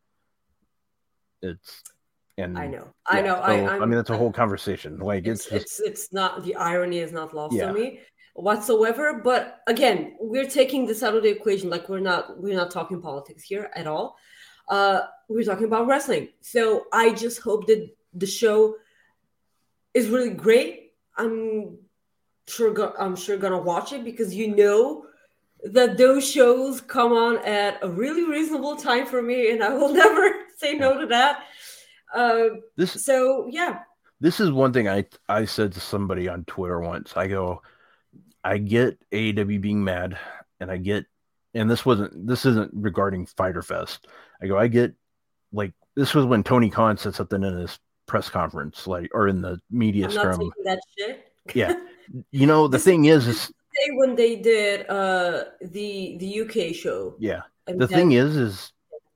it's. And I know, yeah, I know. So, I, I mean, it's a whole conversation. Like it's it's it's, just, it's not, the irony is not lost yeah. on me whatsoever. But again, we're taking this out of the equation. Like we're not we're not talking politics here at all. Uh, we're talking about wrestling. So I just hope that the show is really great. I'm sure go- I'm sure gonna watch it, because you know that those shows come on at a really reasonable time for me, and I will never say no to that. Uh, this so yeah, this is one thing I I said to somebody on Twitter once. I go, I get A E W being mad, and I get, and this wasn't this isn't regarding Fighter Fest. I go, I get, like, this was when Tony Khan said something in his press conference, like, or in the media I'm scrum. not taking that shit. Yeah, you know the thing is, is when they did uh the the U K show. Yeah, and the then, thing is, is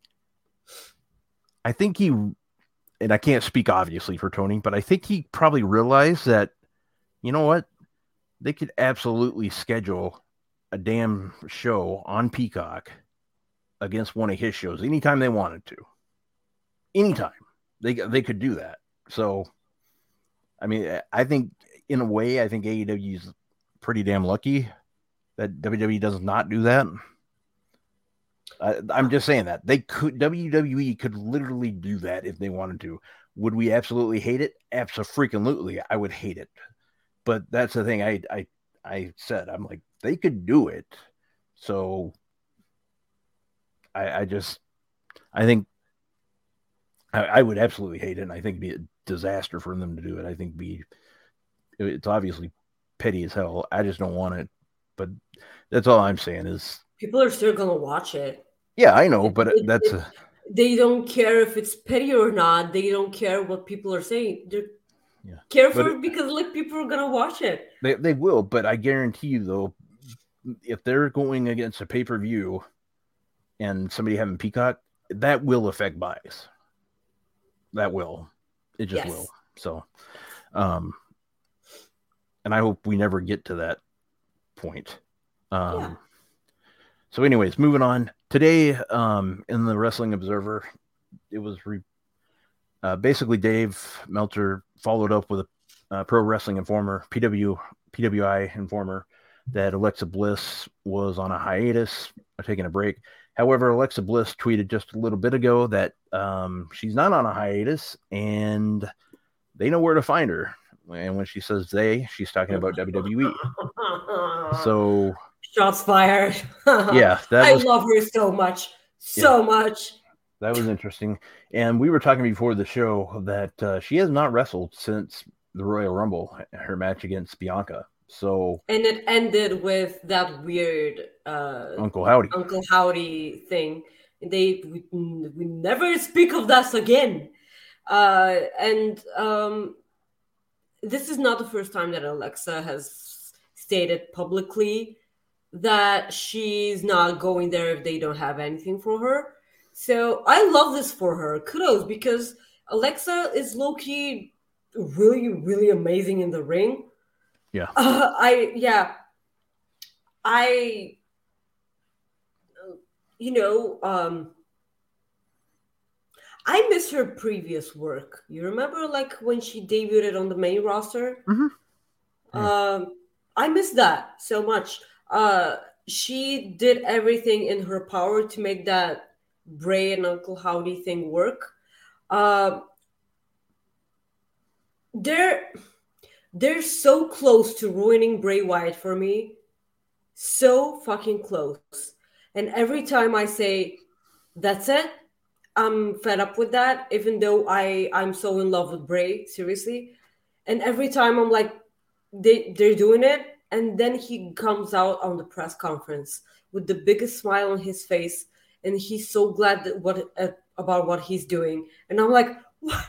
I think he. And I can't speak obviously for Tony, but I think he probably realized that, you know what, they could absolutely schedule a damn show on Peacock against one of his shows anytime they wanted to. Anytime they they could do that. So, I mean, I think in a way, I think A E W is pretty damn lucky that W W E does not do that. I, I'm just saying that they could, W W E could literally do that if they wanted to. Would we absolutely hate it? Absolutely, I would hate it. But that's the thing. I I I said, I'm like, they could do it. So I I just I think I, I would absolutely hate it, and I think it'd be a disaster for them to do it. I think be it's obviously petty as hell. I just don't want it, but that's all I'm saying is people are still gonna watch it. Yeah, I know, but it, that's it, a, they don't care if it's petty or not. They don't care what people are saying. They're yeah. careful it, because like people are gonna watch it. They they will, but I guarantee you though, if they're going against a pay per view and somebody having Peacock, that will affect buys. That will, it just yes. will. So, um, and I hope we never get to that point. Um, yeah. So, anyways, moving on. Today, um, in the Wrestling Observer, it was re- uh, basically Dave Meltzer followed up with a uh, Pro Wrestling Informer, P W P W I Informer, that Alexa Bliss was on a hiatus, taking a break. However, Alexa Bliss tweeted just a little bit ago that um, she's not on a hiatus, and they know where to find her. And when she says they, she's talking about W W E. So shots fired. Yeah, that I was, love her so much, so yeah, much. That was interesting. And we were talking before the show that uh, she has not wrestled since the Royal Rumble, her match against Bianca. So and it ended with that weird uh, Uncle Howdy, Uncle Howdy thing. They we, we never speak of that again. Uh, and um, this is not the first time that Alexa has stated publicly that she's not going there if they don't have anything for her. So I love this for her. Kudos, because Alexa is low-key really, really amazing in the ring. Yeah. Uh, I, yeah. I, you know, um, I miss her previous work. You remember, like, when she debuted on the main roster? Mm-hmm. Yeah. Um, I miss that so much. Uh, she did everything in her power to make that Bray and Uncle Howdy thing work. Uh, they're they're so close to ruining Bray Wyatt for me, so fucking close. And every time I say that's it, I'm fed up with that. Even though I I'm so in love with Bray, seriously. And every time I'm like, they they're doing it. And then he comes out on the press conference with the biggest smile on his face, and he's so glad that what uh, about what he's doing. And I'm like, what?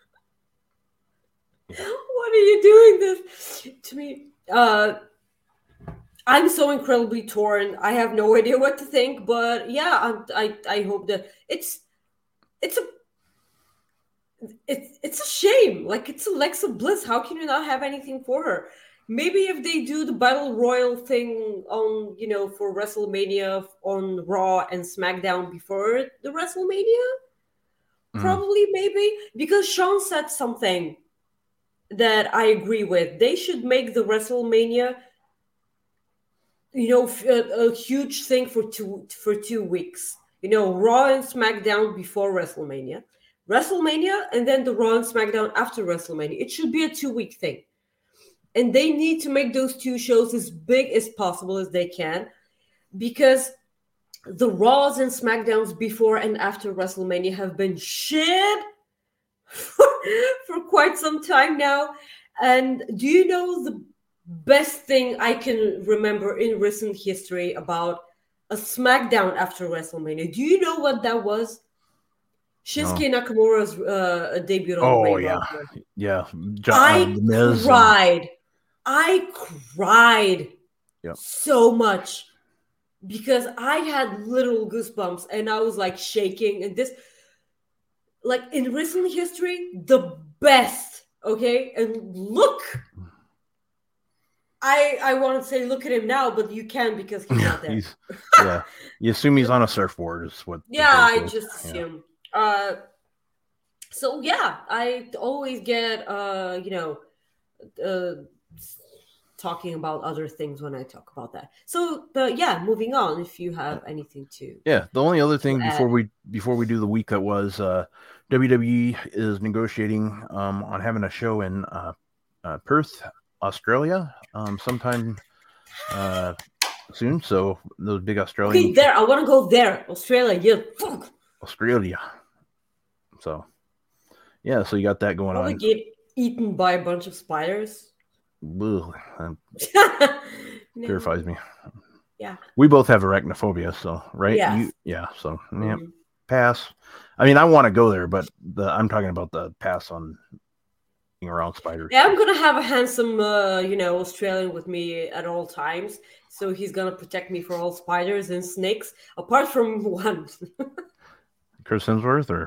What are you doing this to me? Uh, I'm so incredibly torn. I have no idea what to think, but yeah, I'm, I I hope that it's it's a it's it's a shame. Like, it's Alexa Bliss. How can you not have anything for her? Maybe if they do the Battle Royal thing on, you know, for WrestleMania on Raw and SmackDown before the WrestleMania, mm. probably, maybe. Because Sean said something that I agree with. They should make the WrestleMania, you know, a, a huge thing for two for two weeks. You know, Raw and SmackDown before WrestleMania, WrestleMania, and then the Raw and SmackDown after WrestleMania. It should be a two-week thing. And they need to make those two shows as big as possible as they can, because the Raws and SmackDowns before and after WrestleMania have been shit for, for quite some time now. And do you know the best thing I can remember in recent history about a SmackDown after WrestleMania? Do you know what that was? Shinsuke no. Nakamura's uh, debut on oh, the main yeah. roster. Yeah. John, I um, cried. And... I cried yep. so much because I had literal goosebumps and I was like shaking. And this, like, in recent history, the best, okay? And look, I I want to say look at him now, but you can because he's not there. he's, yeah, you assume he's on a surfboard is what. Yeah, I is. just assume. Yeah. Uh, so yeah, I always get, uh, you know, uh, talking about other things when I talk about that. So, but yeah, moving on. If you have anything to, yeah, the only other thing before we before we do the week that was uh, W W E is negotiating um, on having a show in uh, uh, Perth, Australia, um, sometime uh, soon. So those big Australian. Okay, there. I want to go there, Australia. Yeah, fuck. Australia. So Yeah, so you got that going Probably on. get eaten by a bunch of spiders. Ugh, that No. terrifies me. Yeah. We both have arachnophobia, so right? Yes. You, yeah. So yeah, Mhm. pass. I mean, I want to go there, but the I'm talking about the pass on being around spiders. Yeah, I'm gonna have a handsome, uh, you know, Australian with me at all times. So he's gonna protect me from all spiders and snakes, apart from one. Chris Hemsworth, or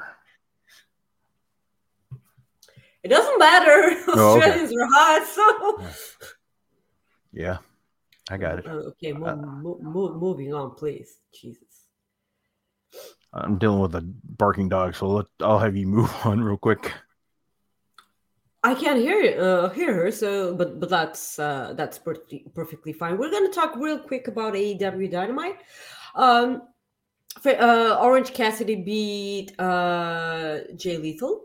It doesn't matter. Oh, okay. Australians are hot, so. yeah, I got it. Uh, okay, mo- Uh, mo- mo- moving on, please. Jesus. I'm dealing with a barking dog, so let, I'll have you move on real quick. I can't hear it, uh, hear her, so but but that's uh, that's perfectly perfectly fine. We're gonna talk real quick about A E W Dynamite. Um, for, uh, Orange Cassidy beat uh, Jay Lethal.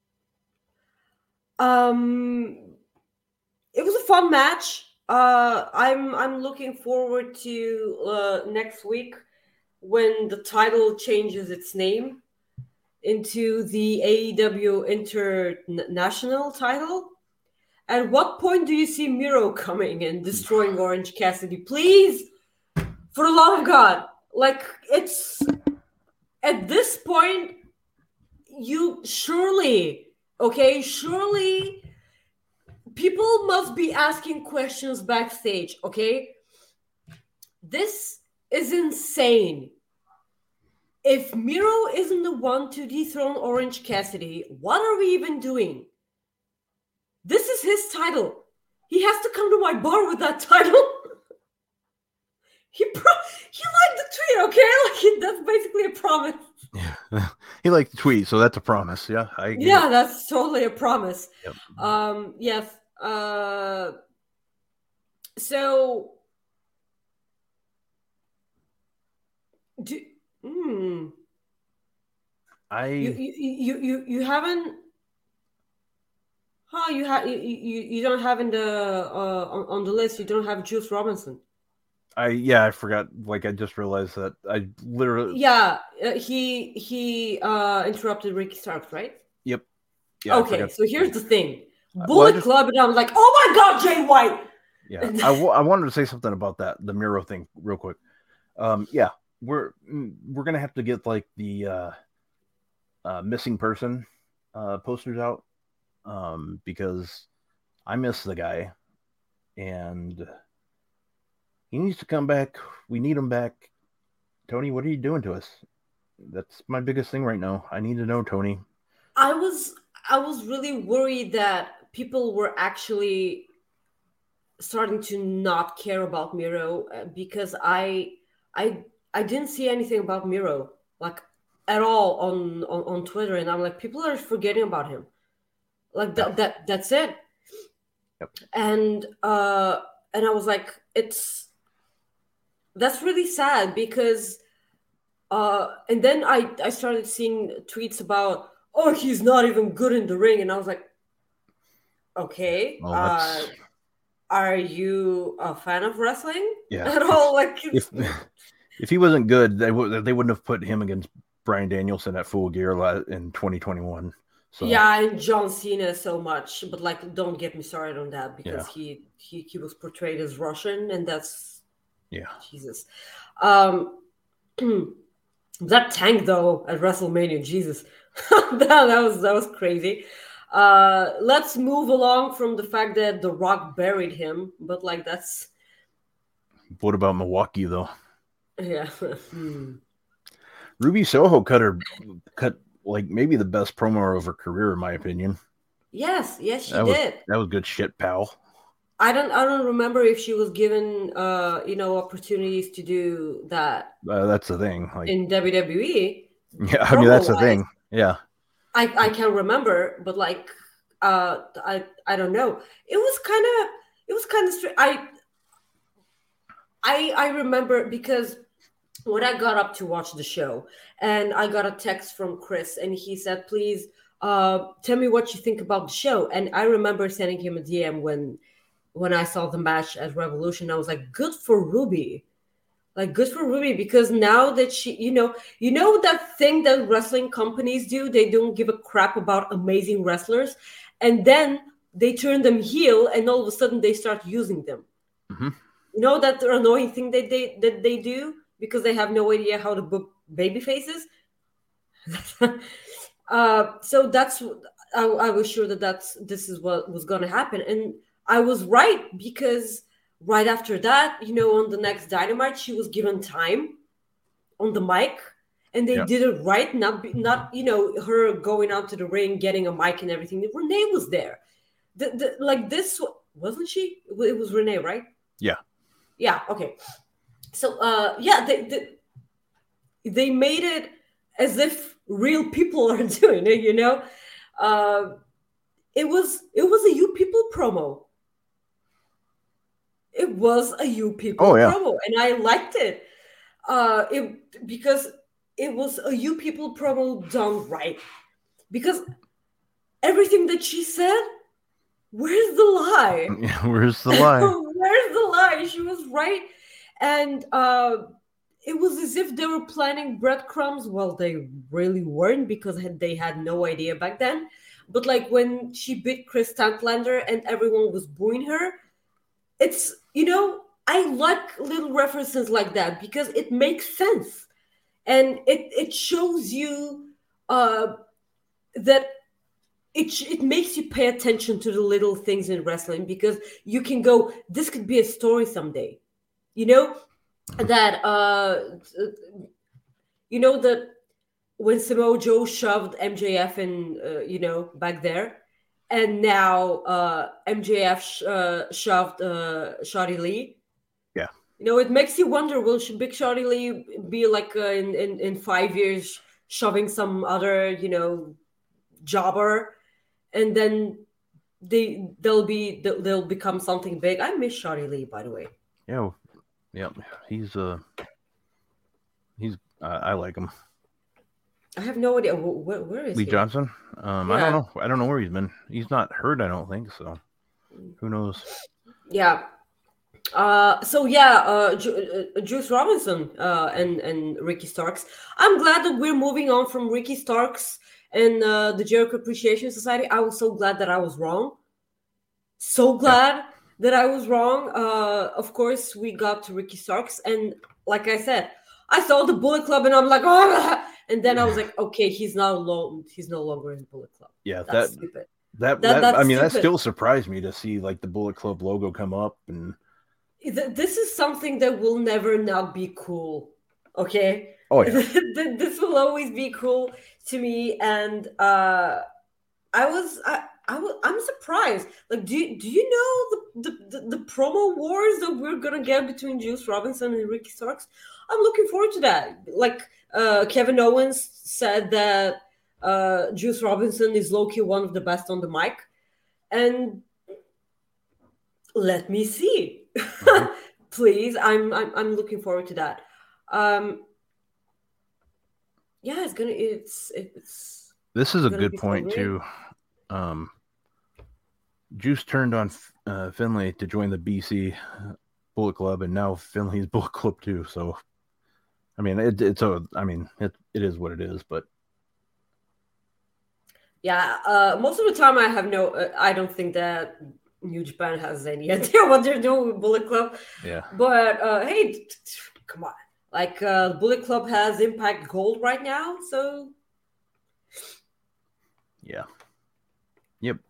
Um, it was a fun match. Uh, I'm I'm looking forward to uh, next week when the title changes its name into the A E W International title. At what point do you see Miro coming and destroying Orange Cassidy? Please, for the love of God. Like, it's at this point, you surely, okay, surely people must be asking questions backstage, okay? This is insane. If Miro isn't the one to dethrone Orange Cassidy, what are we even doing? This is his title. He has to come to my bar with that title. he pro- he liked the tweet, okay? Like he, that's basically a promise. Yeah, he liked the tweet, so that's a promise. Yeah, I get Yeah, it. that's totally a promise. Yep. Um, yes. Uh, so, do, mm, I you, you you you you haven't. Huh, you have you, you you don't have in the uh on, on the list. You don't have Juice Robinson. I yeah, I forgot. Like I just realized that I literally. Yeah, uh, he he uh interrupted Ricky Starks, right? Yep. Yeah. I Okay, forgot. so here's the thing: well, I Bullet just- Club, and I'm like, oh my God, Jay White. Yeah, I, w- I wanted to say something about that, the Miro thing, real quick. Um, yeah, we're mm, we're gonna have to get like the uh, uh, missing person uh, posters out um, because I miss the guy, and he needs to come back. We need him back. Tony, what are you doing to us? That's my biggest thing right now. I need to know, Tony. I was I was really worried that people were actually starting to not care about Miro uh, because I I I didn't see anything about Miro like at all on, on, on Twitter, and I'm like, people are forgetting about him. Like that that that's it. Yep. And uh and I was like, it's that's really sad because uh and then I I started seeing tweets about, oh, he's not even good in the ring, and I was like, okay, Well, uh that's- are you a fan of wrestling Yeah. at all? Like, If if he wasn't good, they would they wouldn't have put him against Bryan Danielson at Full Gear la- in twenty twenty-one. So yeah, and John Cena so much, but like, don't get me started on that because Yeah. he, he he was portrayed as Russian, and that's yeah. Jesus. Um, that tank though at WrestleMania, Jesus, that, that was that was crazy. Uh, let's move along from the fact that The Rock buried him, but like that's What about Milwaukee though? yeah. Hmm. Ruby Soho cut her cut like maybe the best promo of her career in my opinion. Yes, yes, she That was did. that was good shit, pal. I don't I don't remember if she was given uh you know opportunities to do that Uh, that's the thing. Like in W W E. yeah, I mean that's the promo-wise. thing. Yeah. I, I can't remember, but like uh I I don't know. It was kind of it was kind of str- I I I remember because when I got up to watch the show and I got a text from Chris and he said, please uh tell me what you think about the show. And I remember sending him a D M when when I saw the match at Revolution. I was like, good for Ruby. Like, good for Ruby, because now that she, you know, you know that thing that wrestling companies do, they don't give a crap about amazing wrestlers, and then they turn them heel, and all of a sudden they start using them. Mm-hmm. You know that annoying thing that they that they do because they have no idea how to book baby faces. uh, so that's I, I was sure that that's this is what was going to happen, and I was right, because right after that, you know, on the next Dynamite, she was given time on the mic, and they Yeah. did it right. Not, be- not you know, her going out to the ring, getting a mic and everything. Renee was there. The, the, like this, wasn't she? It was Renee, right? Yeah. Yeah. Okay. So, uh, yeah, they, they they made it as if real people are doing it. You know, uh, it was it was a You People promo. It was a You People Oh, yeah. promo, and I liked it. Uh, it because it was a You People promo done right. Because everything that she said, where's the lie? Where's the lie? Where's the lie? She was right, and uh, it was as if they were planting breadcrumbs. Well, they really weren't, because they had no idea back then. But like when she beat Chris Statlander and everyone was booing her. It's, you know, I like little references like that because it makes sense. And it, it shows you uh, that it, it makes you pay attention to the little things in wrestling, because you can go, this could be a story someday. You know, that, uh, you know, that when Samoa Joe shoved M J F in, uh, you know, back there, and now uh, M J F sh- uh, shoved uh, Shotty Lee. Yeah. You know, it makes you wonder, will Big Shotty Lee be like uh, in, in, in five years shoving some other, you know, jobber, and then they, they'll be, they'll, they'll become something big. I miss Shotty Lee, by the way. Yeah. Yeah. He's, uh, he's, uh, I like him. I have no idea. Where, where is Lee he? Johnson? Um, Yeah. I don't know. I don't know where he's been. He's not hurt, I don't think so. Who knows? Yeah. Uh, so yeah, uh, Ju- uh, Juice Robinson uh, and and Ricky Starks. I'm glad that we're moving on from Ricky Starks and uh, the Jericho Appreciation Society. I was so glad that I was wrong. So glad yeah. that I was wrong. Uh, of course, we got to Ricky Starks, and like I said, I saw the Bullet Club, and I'm like, oh, and then I was like, okay, he's not alone. He's no longer in Bullet Club. Yeah, that's that, stupid. That, that, that I mean, stupid. that still surprised me to see like the Bullet Club logo come up, and this is something that will never not be cool. Okay. Oh yeah. This will always be cool to me, and uh, I was I. I was, I'm surprised. Like, do you, do you know the, the, the, the promo wars that we're gonna get between Juice Robinson and Ricky Starks? I'm looking forward to that. Like, uh, Kevin Owens said that uh, Juice Robinson is low-key one of the best on the mic, and let me see, mm-hmm. Please. I'm, I'm I'm looking forward to that. Um, yeah, it's gonna it's it's. This is a good point too. Um, Juice turned on uh, Finlay to join the B C Bullet Club, and now Finlay's Bullet Club too. So, I mean, it, it's a, I mean, it it is what it is. But yeah, uh, most of the time I have no, uh, I don't think that New Japan has any idea what they're doing with Bullet Club. Yeah. But uh, hey, t- t- come on, like uh, Bullet Club has Impact Gold right now, so yeah. Yep.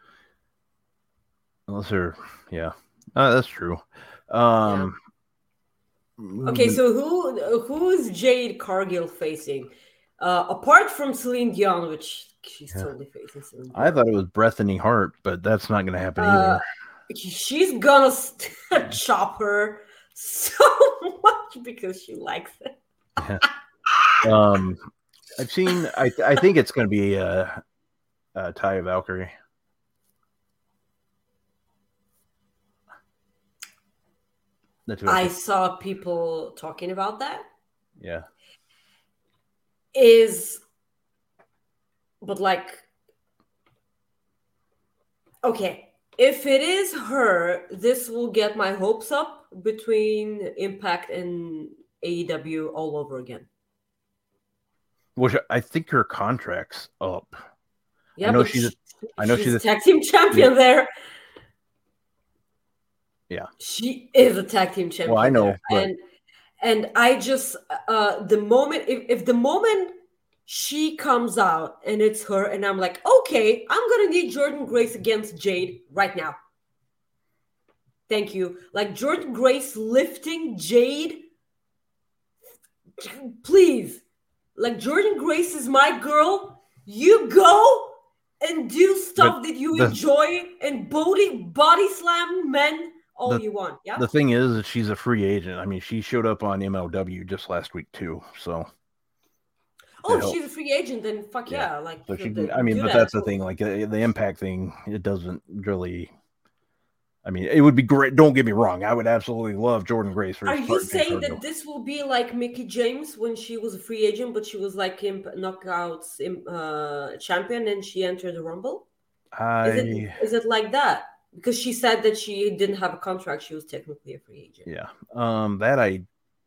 Unless they're, yeah, uh, that's true. Um, yeah. Okay, so who who is Jade Cargill facing? Uh, apart from Celine Dion, which she's yeah. totally facing Celine Dion. I thought it was Bethany Hart, but that's not going to happen uh, either. She's gonna st- chop her so much because she likes it. Yeah. Um, I've seen. I I think it's going to be uh, uh, Taya Valkyrie. I, I saw people talking about that. Yeah. Is, but like, okay, if it is her, this will get my hopes up between Impact and A E W all over again. Which I think her contract's up. Yeah, I know but she's. A, she, I know she's she's a a tag team champion yeah. there. Yeah, she is a tag team champion. Well, I know, there. but... and and I just uh, the moment if, if the moment she comes out and it's her, and I'm like, okay, I'm gonna need Jordynne Grace against Jade right now. Thank you. Like Jordynne Grace lifting Jade, please. Like Jordynne Grace is my girl. You go and do stuff but that you the, enjoy and body body slam men all the, you want. Yeah. The thing is that she's a free agent. I mean, she showed up on M L W just last week too. So. Oh, she's a free agent, then fuck yeah. yeah. Like, so she the, can, I mean, but that. that's the thing. Like the, the Impact thing, it doesn't really. I mean, it would be great. Don't get me wrong. I would absolutely love Jordynne Grace. For Are you saying that this will be like Mickie James when she was a free agent, but she was like Imp Knockouts uh, champion and she entered the Rumble? I... Is it is it like that? Because she said that she didn't have a contract. She was technically a free agent. Yeah, um, that I.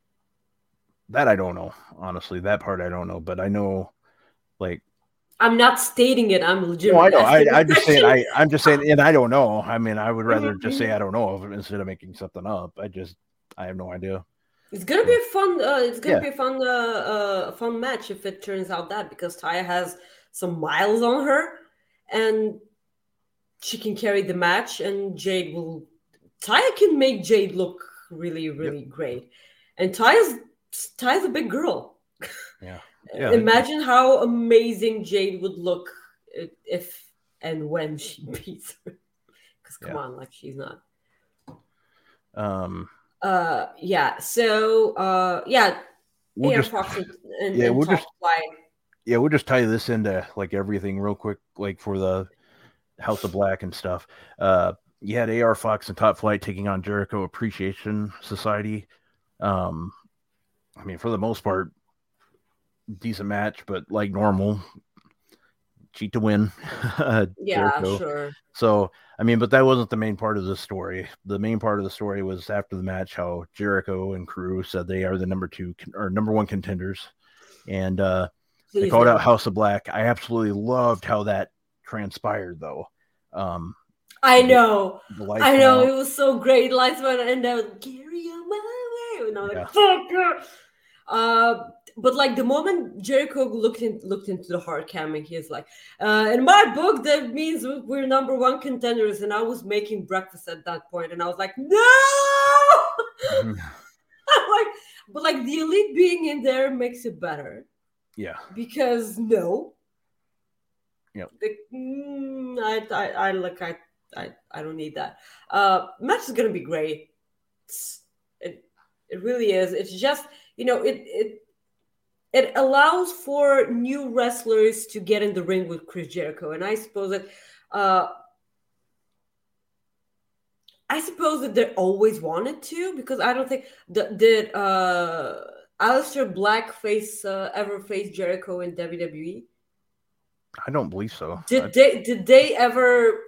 That I don't know. Honestly, that part I don't know. But I know, like. I'm not stating it. I'm legit. No, I know. I, I just saying. I, I'm just saying, and I don't know. I mean, I would rather mm-hmm. just say I don't know instead of making something up. I just, I have no idea. It's gonna be a fun. Uh, it's gonna yeah. be a fun, uh, uh, fun match if it turns out that because Taya has some miles on her, and she can carry the match, and Jade will. Taya can make Jade look really, really yep. great, and Taya's Taya's a big girl. Yeah. Yeah. Imagine how amazing Jade would look if and when she beats her. Because come yeah. on, like she's not. Um. Uh. Yeah. So. Uh. Yeah. We'll just. Fox and, and, yeah. And we'll just. Fly. Yeah. We'll just tie this into like everything real quick, like for the House of Black and stuff. Uh. You had A R Fox and Top Flight taking on Jericho Appreciation Society. Um. I mean, for the most part. Decent match, but like normal, cheat to win. yeah, Jericho. Sure. So, I mean, but that wasn't the main part of the story. The main part of the story was after the match, how Jericho and crew said they are the number two or number one contenders, and uh, they Please called don't. out House of Black. I absolutely loved how that transpired, though. Um, I know, the, the I know, out. It was so great. Lights went and I was carry on my way, and I was yeah. like, fuck. Uh. But like the moment Jericho looked in, looked into the hard cam and he's like, uh, in my book, that means we're number one contenders. And I was making breakfast at that point, and I was like, no. Mm-hmm. like, but like the Elite being in there makes it better. Yeah. Because no. Yeah. Mm, I, I, I like I, I, I don't need that. Uh, match is gonna be great. It's, it, it really is. It's just you know it it. It allows for new wrestlers to get in the ring with Chris Jericho. And I suppose that uh, I suppose that they always wanted to, because I don't think that did uh, Aleister Black face uh, ever face Jericho in W W E? I don't believe so. Did I... they did they ever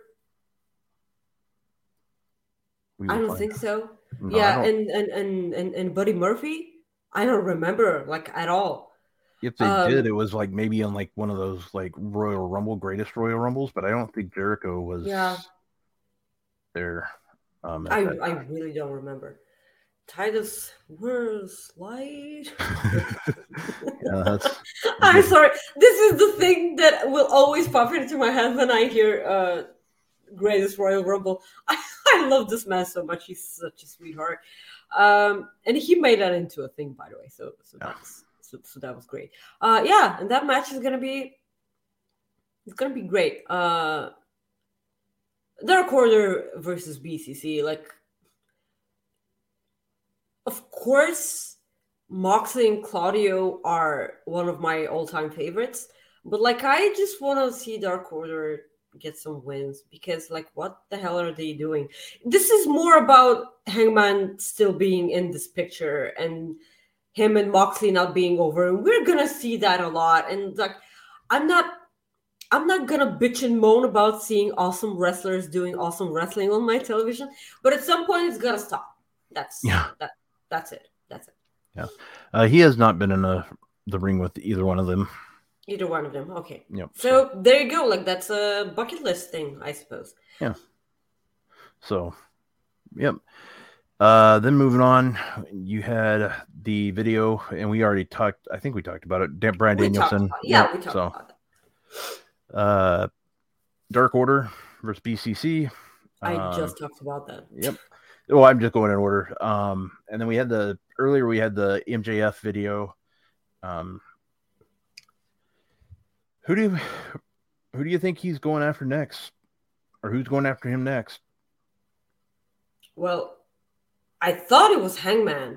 I don't think out. so. No, yeah, and, and and and and Buddy Murphy? I don't remember like at all. If they um, did, it was like maybe on like one of those like Royal Rumble, greatest Royal Rumbles, but I don't think Jericho was yeah. there. Um, I, I really don't remember. Titus, where's Light? yeah, that's, I'm sorry. This is the thing that will always pop into my head when I hear uh, greatest Royal Rumble. I, I love this man so much. He's such a sweetheart. Um, and he made that into a thing, by the way. So, so yeah. that's so, so that was great. Uh, yeah, and that match is gonna be it's gonna be great. Uh, Dark Order versus B C C, like, of course, Moxley and Claudio are one of my all-time favorites, but like, I just want to see Dark Order get some wins, because like, what the hell are they doing? This is more about Hangman still being in this picture and him and Moxley not being over, and we're gonna see that a lot. And like, I'm not I'm not gonna bitch and moan about seeing awesome wrestlers doing awesome wrestling on my television, but at some point it's gotta stop. That's yeah. that that's it. That's it. Yeah. Uh, he has not been in a, the ring with either one of them. Either one of them. Okay. Yep. So there you go. Like that's a bucket list thing, I suppose. Yeah. So, yep. Uh, then moving on, you had the video, and we already talked. I think we talked about it. Dan- Bryan We Danielson. talked about, yeah, Yep. we talked so, about that. Uh, Dark Order versus B C C. I Um, just talked about that. Yep. Well, I'm just going in order. Um, and then we had the earlier we had the M J F video. Um, who do you, who do you think he's going after next, or who's going after him next? Well, I thought it was Hangman.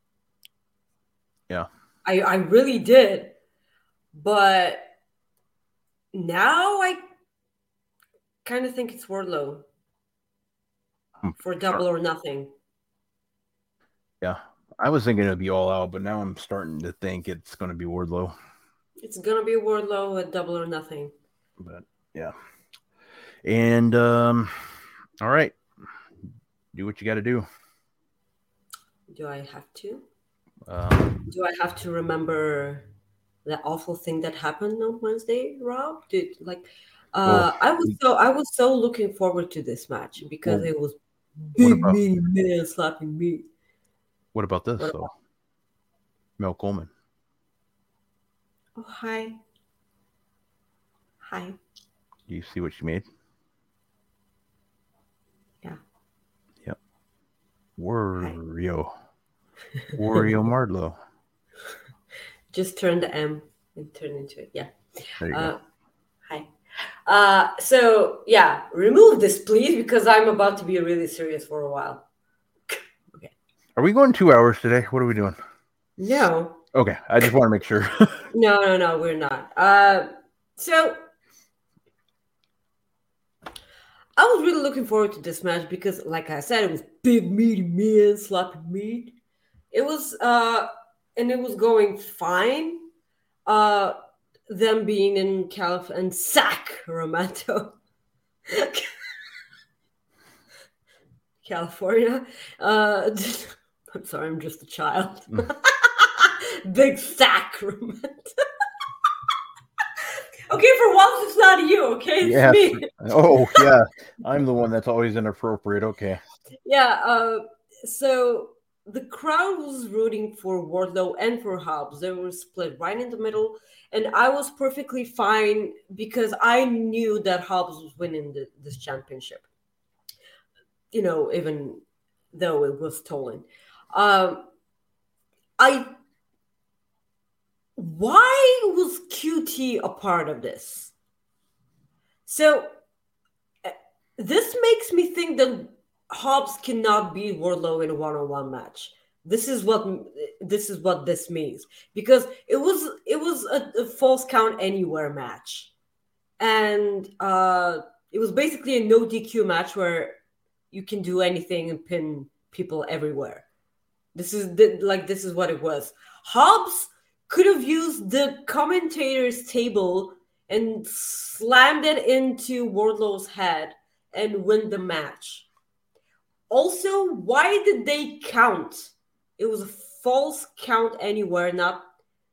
Yeah. I I really did, but now I kind of think it's Wardlow for Double or Nothing. Yeah, I was thinking it'd be All Out, but now I'm starting to think it's going to be Wardlow. It's gonna be Wardlow at Double or Nothing. But yeah, and um, all right, do what you got to do. Do I have to? Um, Do I have to remember that awful thing that happened on Wednesday, Rob? Did like uh, well, I was so I was so looking forward to this match because well, it was what big about- meaty man slapping me. What about this What though? Mel Coleman. Oh hi. Hi. Do you see what she made? Yeah. Yep. Wario. Wario Mardlow. Just turn the M and turn into it. Yeah. There you Uh, go. hi. Uh, so yeah, remove this please because I'm about to be really serious for a while. Are we going two hours today? What are we doing? No. Okay, I just want to make sure. No, no, no, we're not. Uh, so I was really looking forward to this match because, like I said, it was big meaty men slapping meat. It was, uh, and it was going fine. Uh, them being in Calif and Sacramento, California. Uh, I'm sorry, I'm just a child. Big Sacramento. Okay, for once it's not you, okay? It's Yes. me. Oh, yeah. I'm the one that's always inappropriate. Okay. Yeah, uh, so the crowd was rooting for Wardlow and for Hobbs. They were split right in the middle, and I was perfectly fine because I knew that Hobbs was winning the, this championship. You know, even though it was stolen. Um, I... Why was Q T a part of this? So this makes me think that Hobbs cannot beat Wardlow in a one-on-one match. This is what this is what this means because it was it was a, a false count anywhere match, and uh, it was basically a no D Q match where you can do anything and pin people everywhere. This is the, like this is what it was. Hobbs could have used the commentator's table and slammed it into Wardlow's head and win the match. Also, why did they count? It was a false count anywhere, not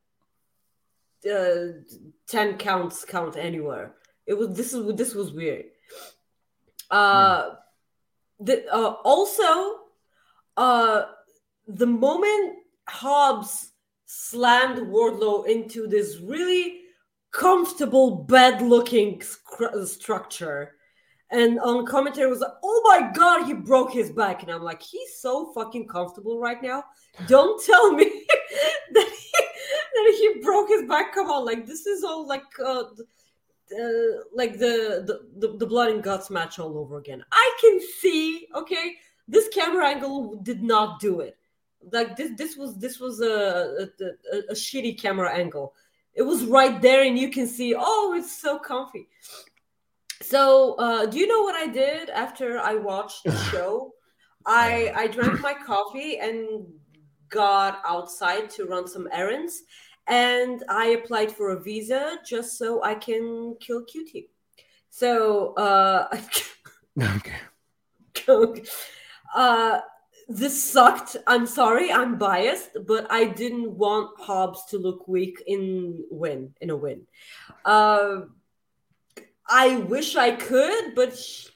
uh, ten counts count anywhere. It was this is this was weird. Uh, the, uh also, uh, the moment Hobbs slammed Wardlow into this really comfortable bed-looking sc- structure. And on commentary was like, oh my God, he broke his back. And I'm like, he's so fucking comfortable right now. Don't tell me that, he, that he broke his back. Come on, like this is all like uh, uh, like the, the, the, the blood and guts match all over again. I can see, okay, this camera angle did not do it. Like this, this was this was a, a, a, a shitty camera angle. It was right there, and you can see. Oh, it's so comfy. So, uh, do you know what I did after I watched the show? I I drank my coffee and got outside to run some errands, and I applied for a visa just so I can kill Q T. So, uh, okay. uh, this sucked. I'm sorry, I'm biased, but I didn't want Hobbs to look weak in win in a win. Uh, I wish I could, but he,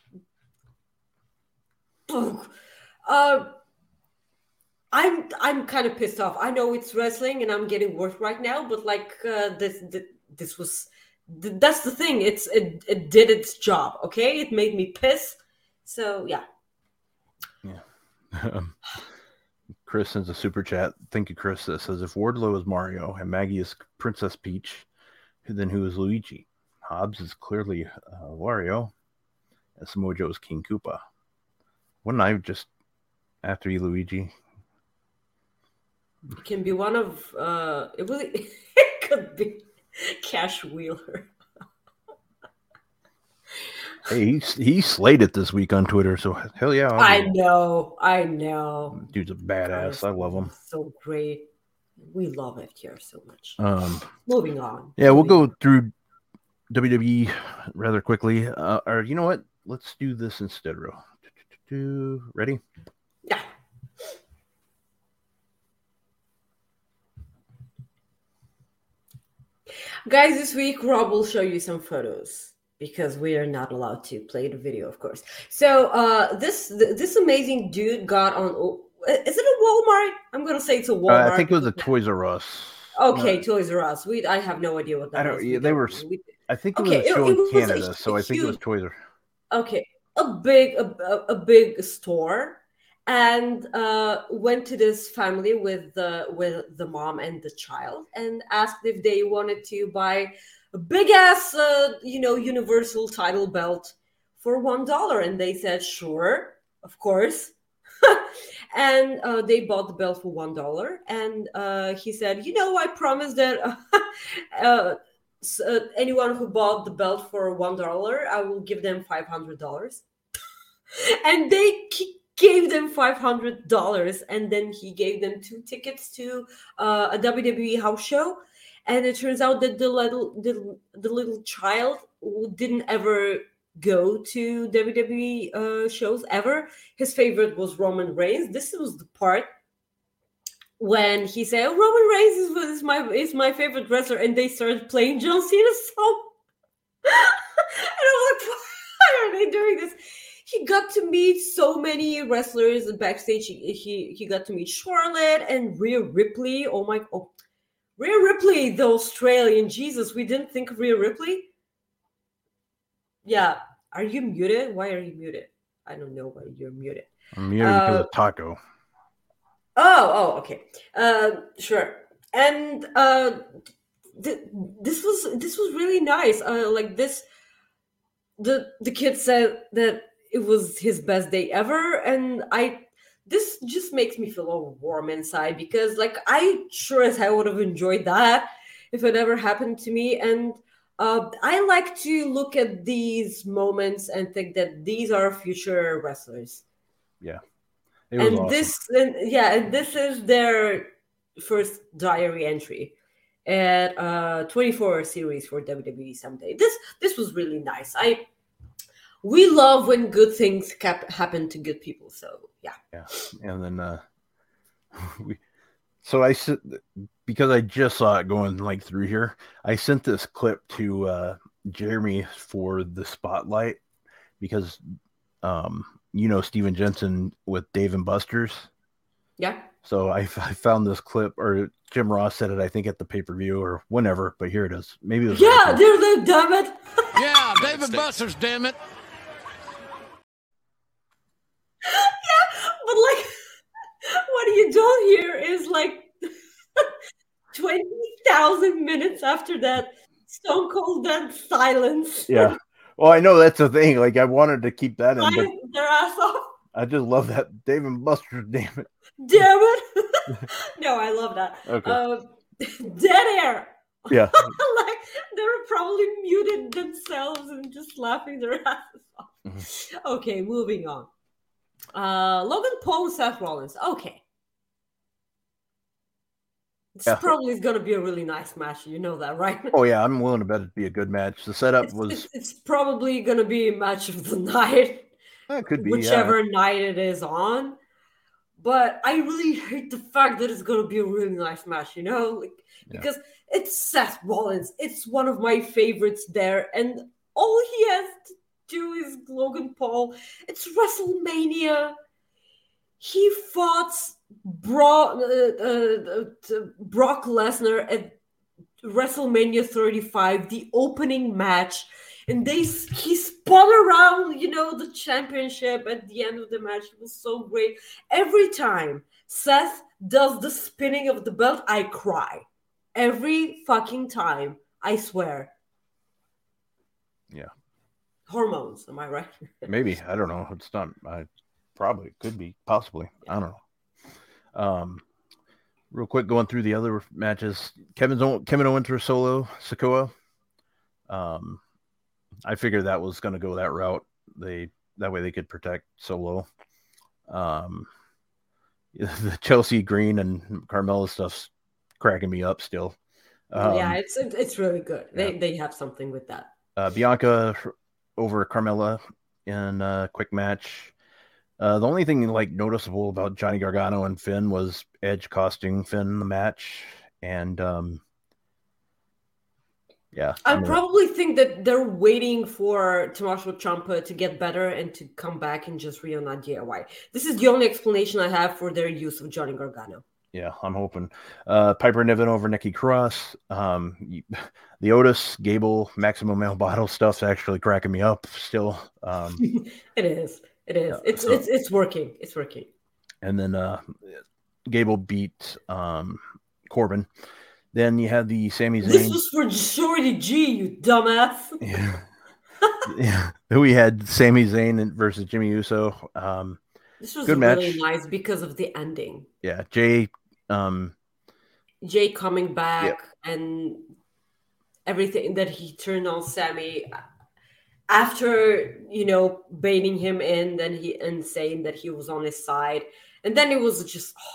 oh, uh, I'm I'm kind of pissed off. I know it's wrestling and I'm getting work right now, but like uh, this, this this was that's the thing. It's it, it did its job. Okay, it made me piss. So yeah. Yeah. Um, Chris sends a super chat. Thank you, Chris. That says if Wardlow is Mario and Maggie is Princess Peach, then who is Luigi? Hobbs is clearly uh, Wario, and Samoa Joe is King Koopa. Wouldn't I just after you, Luigi? It can be one of uh, it really it could be Cash Wheeler. Hey, he's he slayed it this week on Twitter, so hell yeah. I know, I know. Dude's a badass. I love him. So great. We love it here so much. Um, Moving on. Yeah, Moving we'll go through W W E rather quickly. Uh, or you know what? Let's do this instead, Ro. Ready? Yeah. Guys, this week Rob will show you some photos because we are not allowed to play the video, of course. So uh, this this amazing dude got on. Is it a Walmart? I'm gonna say it's a Walmart. Uh, I think it was a Toys R Us. Okay, uh, Toys R Us. We I have no idea what that I don't. is. Yeah, we they don't, were. we, I think it okay, was a show it, it in was Canada, a, so a I think huge, it was Toys R. Okay, a big a, a big store, and uh, went to this family with the with the mom and the child, and asked if they wanted to buy a big ass, uh, you know, Universal title belt for one dollar, and they said sure, of course. And uh, they bought the belt for one dollar, and uh, he said, you know, I promise that uh, uh, anyone who bought the belt for one dollar, I will give them five hundred dollars. And they k- gave them five hundred dollars, and then he gave them two tickets to uh, a W W E house show. And it turns out that the little the, the little child didn't ever go to W W E uh, shows ever. His favorite was Roman Reigns. This was the part when he said, oh, Roman Reigns is, is my is my favorite wrestler, and they started playing John Cena's song. And I'm like, why are they doing this? He got to meet so many wrestlers backstage. He he, he got to meet Charlotte and Rhea Ripley. Oh my oh. Rhea Ripley, the Australian. Jesus, we didn't think of Rhea Ripley. Yeah. Are you muted? Why are you muted? I don't know why you're muted. I'm muted uh, because of Taco. Oh, oh, okay. Uh, sure. And uh, th- this was this was really nice. Uh, like this, the the kid said that it was his best day ever, and I. This just makes me feel all warm inside because, like, I sure as hell would have enjoyed that if it ever happened to me. And uh, I like to look at these moments and think that these are future wrestlers. Yeah, it was and awesome. this, and yeah, and this is their first diary entry at uh, twenty-four series for W W E someday. This this was really nice. I we love when good things cap- happen to good people. So. Yeah. Yeah. And then uh we so I sent because I just saw it going like through here, I sent this clip to uh Jeremy for the spotlight because um you know Steven Jensen with Dave and Buster's. Yeah. So I, I found this clip, or Jim Ross said it, I think at the pay-per-view or whenever, but here it is. Maybe it was Yeah, right there they damn it. Yeah, Dave and Buster's, damn it. But like, what you don't hear is like twenty thousand minutes after that Stone Cold dead silence. Yeah. Well, I know that's the thing. Like, I wanted to keep that in. But their ass off. I just love that Dave and Buster's, damn it. Damn it. No, I love that. Okay. Uh, dead air. Yeah. Like, they were probably muted themselves and just laughing their asses off. Mm-hmm. Okay, moving on. Uh, Logan Paul and Seth Rollins. Okay. This yeah. probably is going to be a really nice match. You know that, right? Oh, yeah. I'm willing to bet it'd be a good match. The setup it's, was... It's, it's probably going to be a match of the night. It could be, Whichever yeah. night it is on. but I really hate the fact that it's gonna be a really nice match, you know, like yeah. because it's Seth Rollins. It's one of my favorites there, and all he has to do is Logan Paul. It's WrestleMania. He fought Brock, uh, uh, uh, Brock Lesnar at WrestleMania thirty-five, the opening match. And they he spun around, you know, the championship at the end of the match. It was so great. Every time Seth does the spinning of the belt, I cry. Every fucking time, I swear. Yeah. Hormones, am I right? Maybe. I don't know. It's not. I probably could be. Possibly. I don't know. Um, real quick, going through the other matches. Kevin's Kevin Owens for Solo Sikoa. Um. I figured that was going to go that route. They that way they could protect Solo. Um, the Chelsea Green and Carmella stuff's cracking me up still. Um, yeah, it's it's really good. They yeah. they have something with that. Uh, Bianca over Carmella in a quick match. Uh, the only thing like noticeable about Johnny Gargano and Finn was Edge costing Finn the match, and um, yeah, I, I mean, probably think that they're waiting for Tommaso Ciampa to get better and to come back and just reunite D I Y. This is the only explanation I have for their use of Johnny Gargano. Yeah, I'm hoping. Uh, Piper Niven over Nikki Cross. Um, the Otis, Gable, Maximo Male Bottle stuff's actually cracking me up still. Um, it is. It is. Yeah, it's so, it's it's working. It's working. And then uh, Gable beat um, Corbin. Then you had the Sami Zayn. This was for Shorty G, you dumbass. Yeah. yeah. We had Sami Zayn versus Jimmy Uso. Um, this was good really match. nice because of the ending. Yeah, Jay. Um, Jay coming back yeah. and everything that he turned on Sami after, you know, baiting him in, then he and saying that he was on his side, and then it was just. Oh,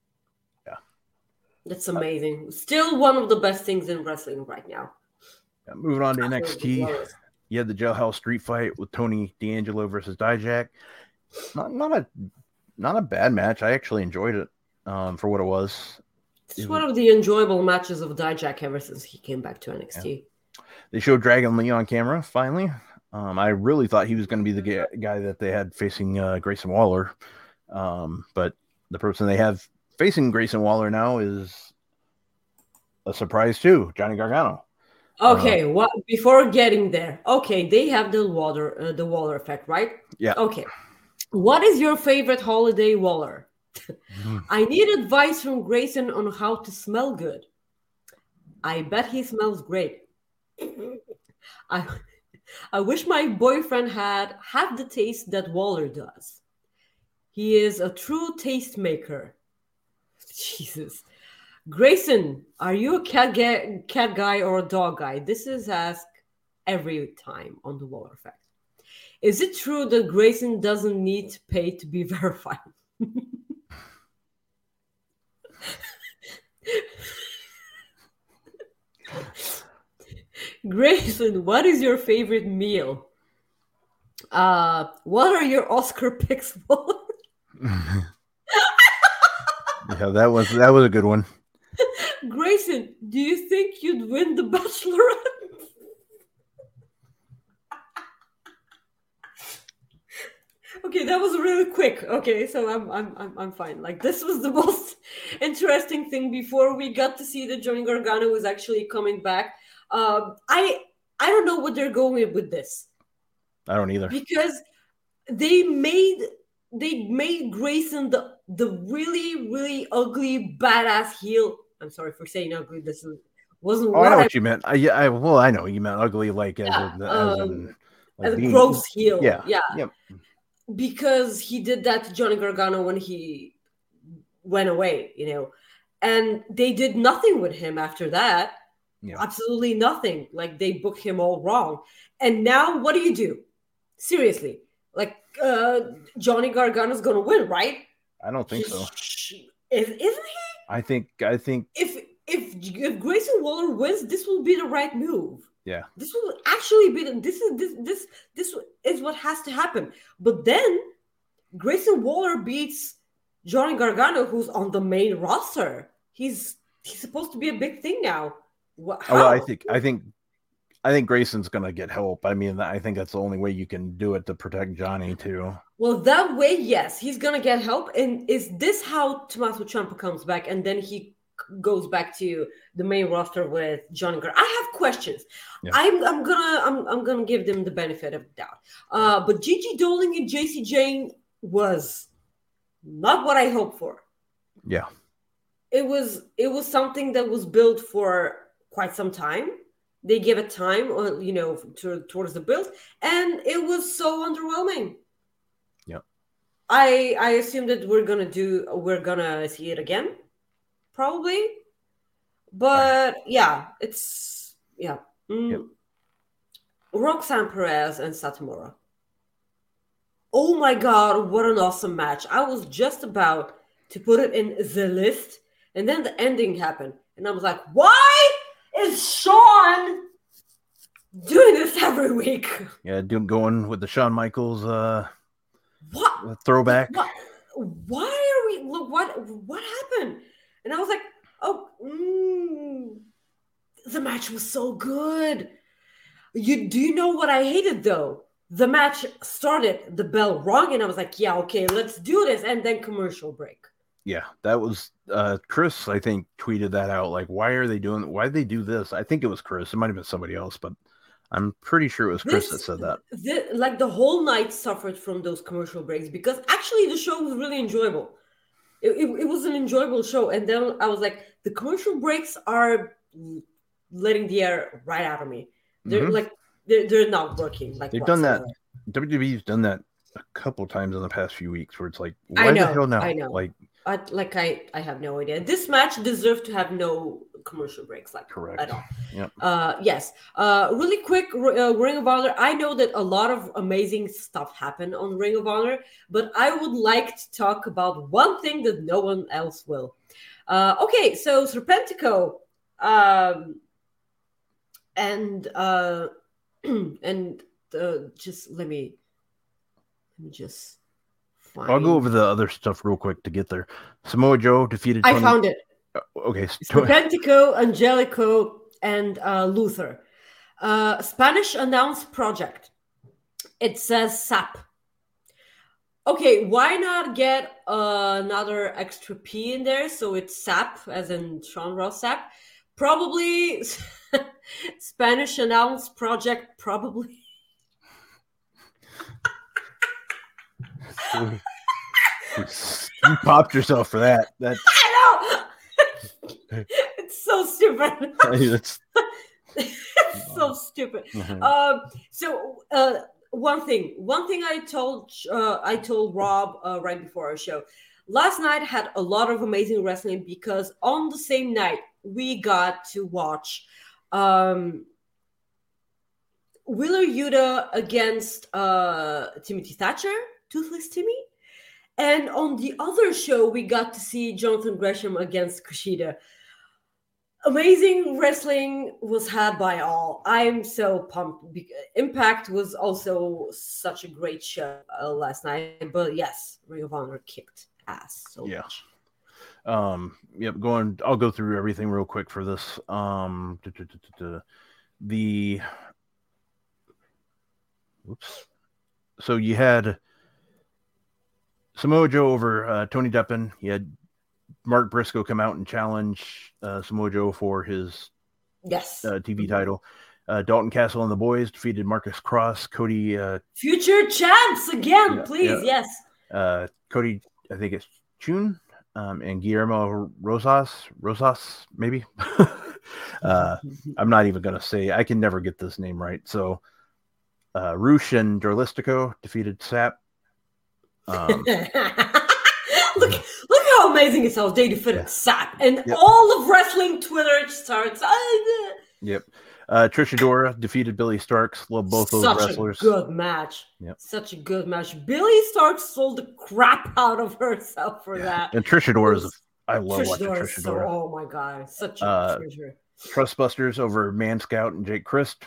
that's amazing. Still one of the best things in wrestling right now. Yeah, moving on to N X T, you had the Jailhouse Street Fight with Tony D'Angelo versus Dijak. Not not a not a bad match. I actually enjoyed it um, for what it was. It's it one was, of the enjoyable matches of Dijak ever since he came back to N X T. Yeah. They showed Dragon Lee on camera finally. Um, I really thought he was going to be the guy that they had facing uh, Grayson Waller, um, but the person they have facing Grayson Waller now is a surprise too, Johnny Gargano. Okay, uh, what before getting there? Okay, they have the Waller, uh, the Waller effect, right? Yeah. Okay, what is your favorite holiday Waller? I need advice from Grayson on how to smell good. I bet he smells great. I, I wish my boyfriend had half the taste that Waller does. He is a true tastemaker. Jesus. Grayson, are you a cat, ga- cat guy or a dog guy? This is asked every time on the Waller Effect. Is it true that Grayson doesn't need to pay to be verified? Grayson, what is your favorite meal? Uh, what are your Oscar picks, Waller? Yeah, that was that was a good one. Grayson, do you think you'd win the Bachelorette? Okay, that was really quick. Okay, so I'm I'm I'm I'm fine. Like, this was the most interesting thing before we got to see that Johnny Gargano was actually coming back. Um, I I don't know what they're going with this. I don't either. Because they made they made Grayson the the really really ugly badass heel. I'm sorry for saying ugly. This wasn't. Oh, what I know I, what you meant. I, yeah, I well, I know you meant ugly, like as, yeah, in, as, um, in, like as being, a gross heel. Yeah, yeah. Yep. Because he did that to Johnny Gargano when he went away, you know, and they did nothing with him after that. Yeah. Absolutely nothing. Like, they booked him all wrong. And now what do you do? Seriously, like uh, Johnny Gargano's gonna win, right? I don't think He's, so. Is, isn't he? I think I think if if if Grayson Waller wins, this will be the right move. Yeah. This will actually be the, this is this this this is what has to happen. But then Grayson Waller beats Johnny Gargano, who's on the main roster. He's he's supposed to be a big thing now. What, oh, well, I think I think I think Grayson's gonna get help. I mean, I think that's the only way you can do it to protect Johnny too. Well, that way, yes, he's gonna get help. And is this how Tommaso Ciampa comes back, and then he goes back to the main roster with Johnny Gargano? I have questions. Yeah. I'm I'm gonna I'm I'm gonna give them the benefit of the doubt. Uh, but Gigi Dolin and J C Jane was not what I hoped for. Yeah, it was it was something that was built for quite some time. They gave it time, you know, to, towards the build, and it was so underwhelming. Yeah, I I assume that we're gonna do we're gonna see it again, probably. But yeah, it's yeah. Mm. Yep. Roxanne Perez and Satomura. Oh my God, what an awesome match. I was just about to put it in the list, and then the ending happened. And I was like, why is Shawn doing this every week? Yeah, doing going with the Shawn Michaels uh, what? throwback. What? Why are we, look, what, what happened? And I was like, oh, mm, the match was so good. You do you know what I hated, though? The match started, the bell rung, and I was like, yeah, okay, let's do this. And then commercial break. Yeah, that was uh, Chris, I think, tweeted that out. Like, why are they doing, why did they do this? I think it was Chris. It might have been somebody else, but I'm pretty sure it was Chris this, that said that. The, like, the whole night suffered from those commercial breaks because actually the show was really enjoyable. It, it, it was an enjoyable show. And then I was like, the commercial breaks are letting the air right out of me. They're mm-hmm. like, They're, they're not working. Like they've whatsoever. done that. W W E's done that a couple times in the past few weeks, where it's like, why I know, the hell now? I know. Like, I, like I, I have no idea. This match deserved to have no commercial breaks, like correct at all. Yep. Uh, yes. Uh, really quick, uh, Ring of Honor. I know that a lot of amazing stuff happened on Ring of Honor, but I would like to talk about one thing that no one else will. Uh, okay, so Serpentico, um, and. Uh, and uh, just let me let me just find... I'll go over the other stuff real quick to get there. Samoa Joe defeated I Tony... found it. Uh, okay. Serpentico, Angelico, and uh, Luther. Uh, Spanish announced project. It says S A P. Okay, why not get uh, another extra P in there so it's S A P, as in Sean Ross S A P? Probably Spanish announced project, probably. You popped yourself for that. That's... I know. It's so stupid. it's... it's so stupid. Mm-hmm. Um, so uh, one thing, one thing I told uh, I told Rob uh, right before our show. Last night had a lot of amazing wrestling because on the same night we got to watch um, Wheeler Yuta against uh, Timothy Thatcher, Toothless Timmy. And on the other show, we got to see Jonathan Gresham against Kushida. Amazing wrestling was had by all. I'm so pumped. Impact was also such a great show uh, last night. But yes, Ring of Honor kicked ass so yeah. much. Um, yep, going, I'll go through everything real quick for this. Um, da, da, da, da, da. The, whoops. So you had Samoa Joe over uh, Tony Deppen. You had Mark Briscoe come out and challenge uh, Samoa Joe for his yes uh, T V title. Uh, Dalton Castle and the boys defeated Marcus Cross, Cody. Uh, Future champs again, yeah, please, yeah. yes. Uh, Cody, I think it's June. Um, and Guillermo Rosas, Rosas, maybe. uh, I'm not even going to say, I can never get this name right. So, uh, Rush and Dorlistico defeated S A P. Um, look, look how amazing it sounds. They defeated yeah. S A P. And yep. all of wrestling Twitter starts. Yep. Uh, Trish Adora defeated Billy Starks. Love both those Such wrestlers. Such a good match. Yep. Such a good match. Billy Starks sold the crap out of herself for yeah. that. And Trish Adora is, a, I love Trish watching Adora Trish Adora. So, oh my God. Such a uh, treasure. Trustbusters over Man Scout and Jake Christ.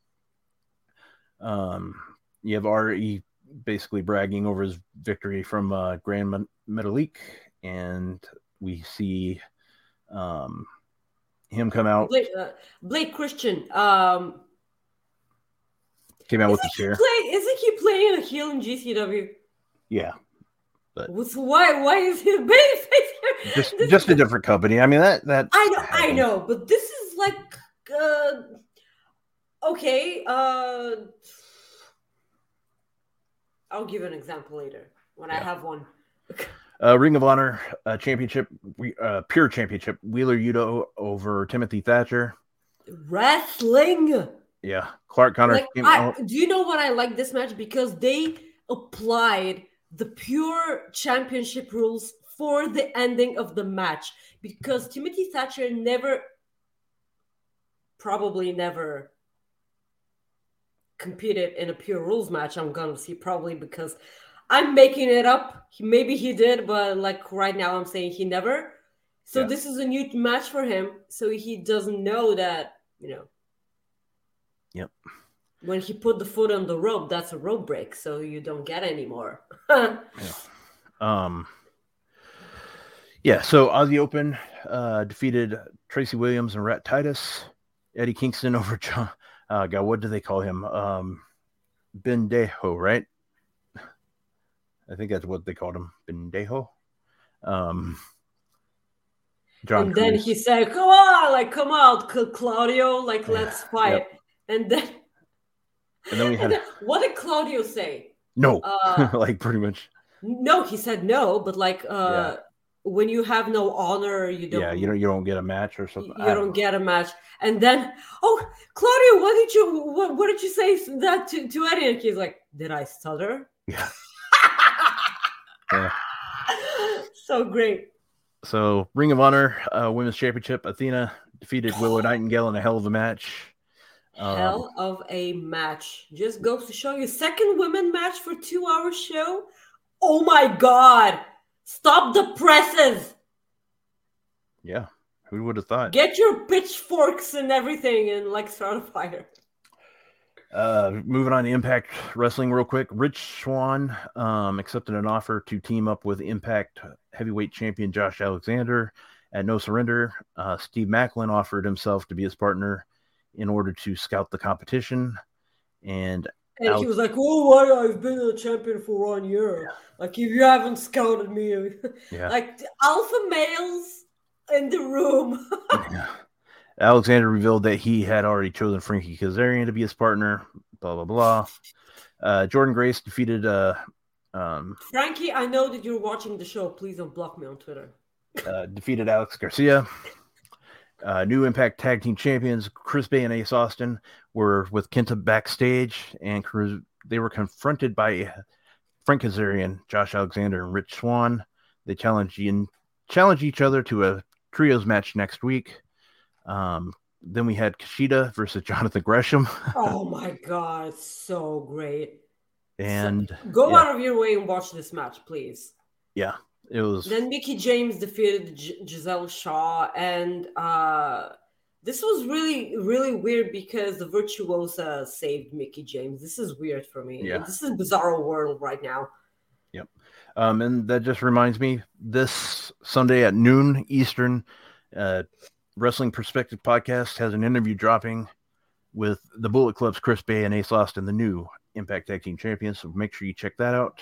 Um, you have R E basically bragging over his victory from uh, Grand Metalik. and we see um, him come out. Blake, uh, Blake Christian um, came out with the chair. Play, isn't he playing a heel in G C W? Yeah. But so why why is he a babyface here? Just This just is- a different company. I mean that that I know, I know, but this is like, uh, okay. Uh, I'll give an example later when I Yeah. have one. Uh, Ring of Honor uh, championship, uh, pure championship. Wheeler Yuta over Timothy Thatcher. Wrestling. Yeah, Clark Connor Like, came I, out. do you know what I like this match? Because they applied the pure championship rules for the ending of the match. Because Timothy Thatcher never, probably never competed in a pure rules match. I'm gonna see probably because I'm making it up. He, maybe he did, but like right now I'm saying he never. So Yeah. this is a new match for him. So he doesn't know that, you know. Yep. When he put the foot on the rope, that's a rope break, so you don't get any more. Yeah. Um. Yeah. So Aussie Open uh, defeated Tracy Williams and Rat Titus. Eddie Kingston over John. Uh, God, what do they call him? Um, Bendejo, right? I think that's what they called him, Bendejo. Um, John. And then Cruz. he said, "Come on, like come out, Cl- Claudio, like let's fight." Yep. And then, And then we had and then what did Claudio say? no, Uh, like pretty much. No, he said no, but like uh, Yeah. when you have no honor, you don't. Yeah, you don't you don't get a match or something. You don't get a match, and then oh, Claudio, what did you what, what did you say that to, to Eddie? And he's like, "Did I stutter?" Yeah. Yeah. So great. So Ring of Honor uh, Women's Championship, Athena defeated Willow Nightingale in a hell of a match. Um, Hell of a match. Just goes to show you. Second women match for two hour show. Oh my God. Stop the presses. Yeah, who would have thought? Get your pitchforks and everything and like start a fire. Uh, moving on to Impact Wrestling real quick. Rich Swann um, accepted an offer to team up with Impact Heavyweight Champion Josh Alexander at No Surrender. Uh, Steve Macklin offered himself to be his partner in order to scout the competition. And, And Alex- he was like, "Oh, why I've been a champion for one year. Like if you haven't scouted me, yeah. like the alpha males in the room." Yeah. Alexander revealed that he had already chosen Frankie Kazarian to be his partner, blah, blah, blah. Uh, Jordan Grace defeated uh, um, Frankie, I know that you're watching the show. Please don't block me on Twitter. uh, defeated Alex Garcia. Uh, new Impact Tag Team Champions Chris Bay and Ace Austin were with Kenta backstage, and Cruz, they were confronted by Frank Kazarian, Josh Alexander, and Rich Swann. They challenged, challenged each other to a trios match next week. Um, then we had Kushida versus Jonathan Gresham. Oh my God, so great. And So, go yeah, out of your way and watch this match, please. yeah, it was. Then Mickey James defeated G- Giselle Shaw, and uh, this was really, really weird because the Virtuosa saved Mickey James. This is weird for me. Yeah. This is Bizarro World right now. Yep. Um, and that just reminds me, this Sunday at noon Eastern, uh, Wrestling Perspective Podcast has an interview dropping with the Bullet Club's Chris Bay and Ace Austin, the new Impact Tag Team Champions. So make sure you check that out.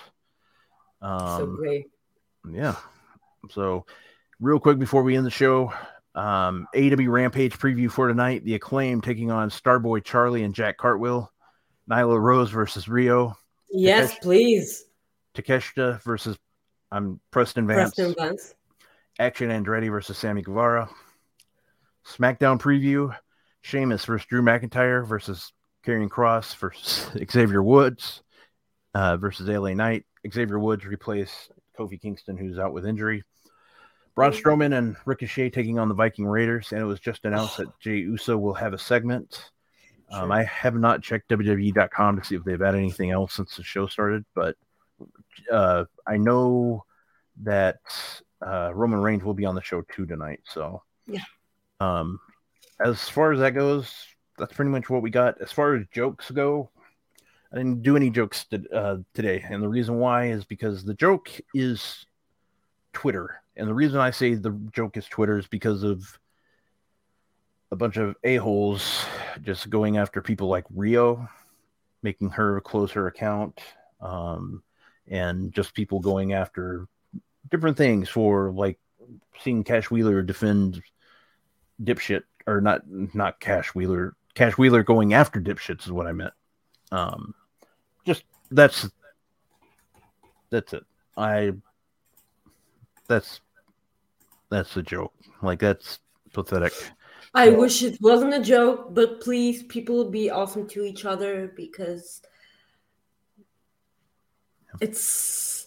Um, So great. Yeah. So real quick before we end the show, um, A E W Rampage preview for tonight. The Acclaim taking on Starboy Charlie and Jack Cartwheel. Nyla Rose versus Rio. Yes, Takesh- please. Takeshita versus um, Preston Vance. Preston Vance. Action Andretti versus Sammy Guevara. SmackDown preview. Sheamus versus Drew McIntyre versus Karrion Kross versus Xavier Woods uh, versus L A Knight. Xavier Woods replaced Kofi Kingston, who's out with injury. Braun Strowman and Ricochet taking on the Viking Raiders, and it was just announced that Jey Uso will have a segment. Um, I have not checked W W E dot com to see if they've had anything else since the show started, but uh, I know that uh, Roman Reigns will be on the show too tonight. So, Yeah. Um, as far as that goes, that's pretty much what we got. As far as jokes go, I didn't do any jokes to, uh, today, and the reason why is because the joke is Twitter. And the reason I say the joke is Twitter is because of a bunch of a-holes just going after people like Rio, making her close her account, um, and just people going after different things for, like, seeing Cash Wheeler defend dipshit, or not not Cash Wheeler, Cash Wheeler going after dipshits is what I meant. Um, just, that's, that's it. I, that's, that's a joke. Like, that's pathetic. I wish it wasn't a joke, but please, people, be awesome to each other, because it's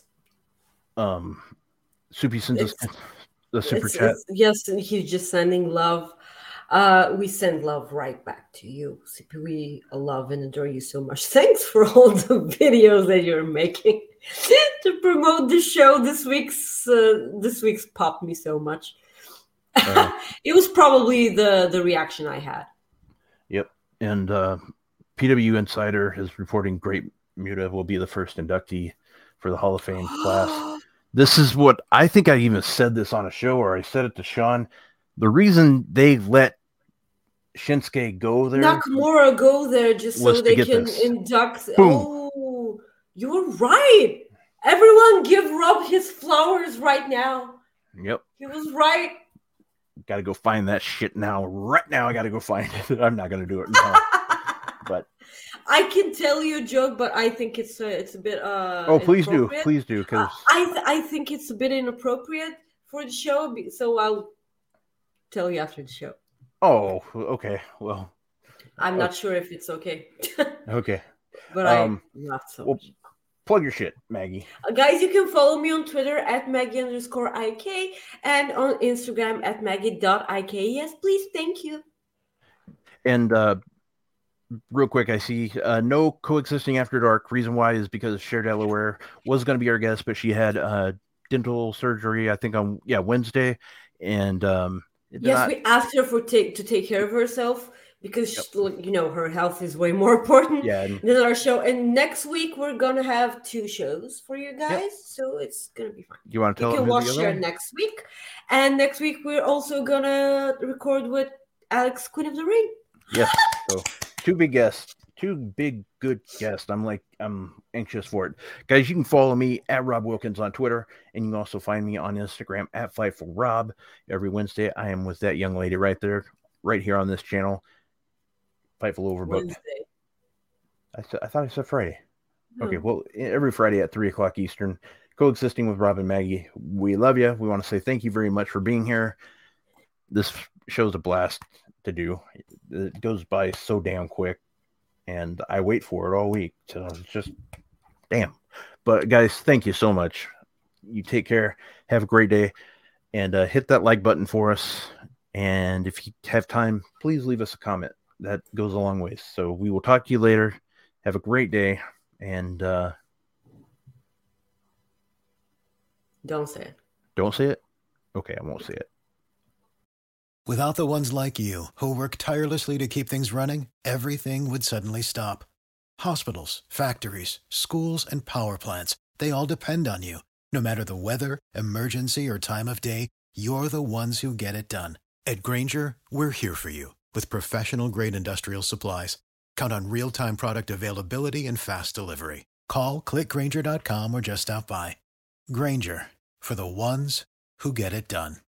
um Soupy sends us the super it's, chat. It's, yes, and he's just sending love. Uh, we send love right back to you, Soupy. We love and adore you so much. Thanks for all the videos that you're making to promote the show. This week's uh, this week's popped me so much. Uh, it was probably the the reaction I had. Yep. And uh, P W Insider is reporting Great Muta will be the first inductee for the Hall of Fame class. This is what I think I even said this on a show, or I said it to Sean. The reason they let Shinsuke go there, Nakamura go there just so they can this. induct. Boom. Oh, you're right. Everyone give Rob his flowers right now. Yep. He was right. Got to go find that shit now. Right now, I got to go find it. I'm not going to do it now. But I can tell you a joke, but I think it's a, it's a bit. Uh, oh, please do, please do, because uh, I th- I think it's a bit inappropriate for the show. So I'll tell you after the show. Oh, okay. Well, I'm not uh, sure if it's okay. Okay, but um, I laughed so well, much. Plug your shit, Maggie. Uh, guys, you can follow me on Twitter at Maggie underscore IK and on Instagram at Maggie.ik. Yes, please. Thank you. And uh, real quick, I see uh, no Coexisting After Dark. Reason why is because Cher Delaware was going to be our guest, but she had uh, dental surgery, I think, on yeah Wednesday. And um, yes, not... we asked her for take to take care of herself. Because, yep. you know, her health is way more important yeah, and, than our show. And next week, we're going to have two shows for you guys. Yep. So it's going to be fun. You want to tell You can watch her next week. And next week, we're also going to record with Alex, Queen of the Ring. Yes. So two big guests. Two big, good guests. I'm like, I'm anxious for it. Guys, you can follow me at Rob Wilkins on Twitter. And you can also find me on Instagram at Fightful Rob. Every Wednesday, I am with that young lady right there, right here on this channel. Fightful Overbooked. I, th- I thought I said Friday. Hmm. Okay, well, every Friday at three o'clock Eastern, Coexisting with Rob and Maggie. We love you. We want to say thank you very much for being here. This show's a blast to do. It goes by so damn quick, and I wait for it all week. So it's just, damn. But guys, thank you so much. You take care. Have a great day. And uh, hit that like button for us. And if you have time, please leave us a comment. That goes a long way. So we will talk to you later. Have a great day. And uh, don't say it. Don't say it? Okay, I won't say it. Without the ones like you who work tirelessly to keep things running, everything would suddenly stop. Hospitals, factories, schools, and power plants, they all depend on you. No matter the weather, emergency, or time of day, you're the ones who get it done. At Grainger, we're here for you. With professional-grade industrial supplies, count on real-time product availability and fast delivery. Call, click Grainger dot com, or just stop by. Grainger, for the ones who get it done.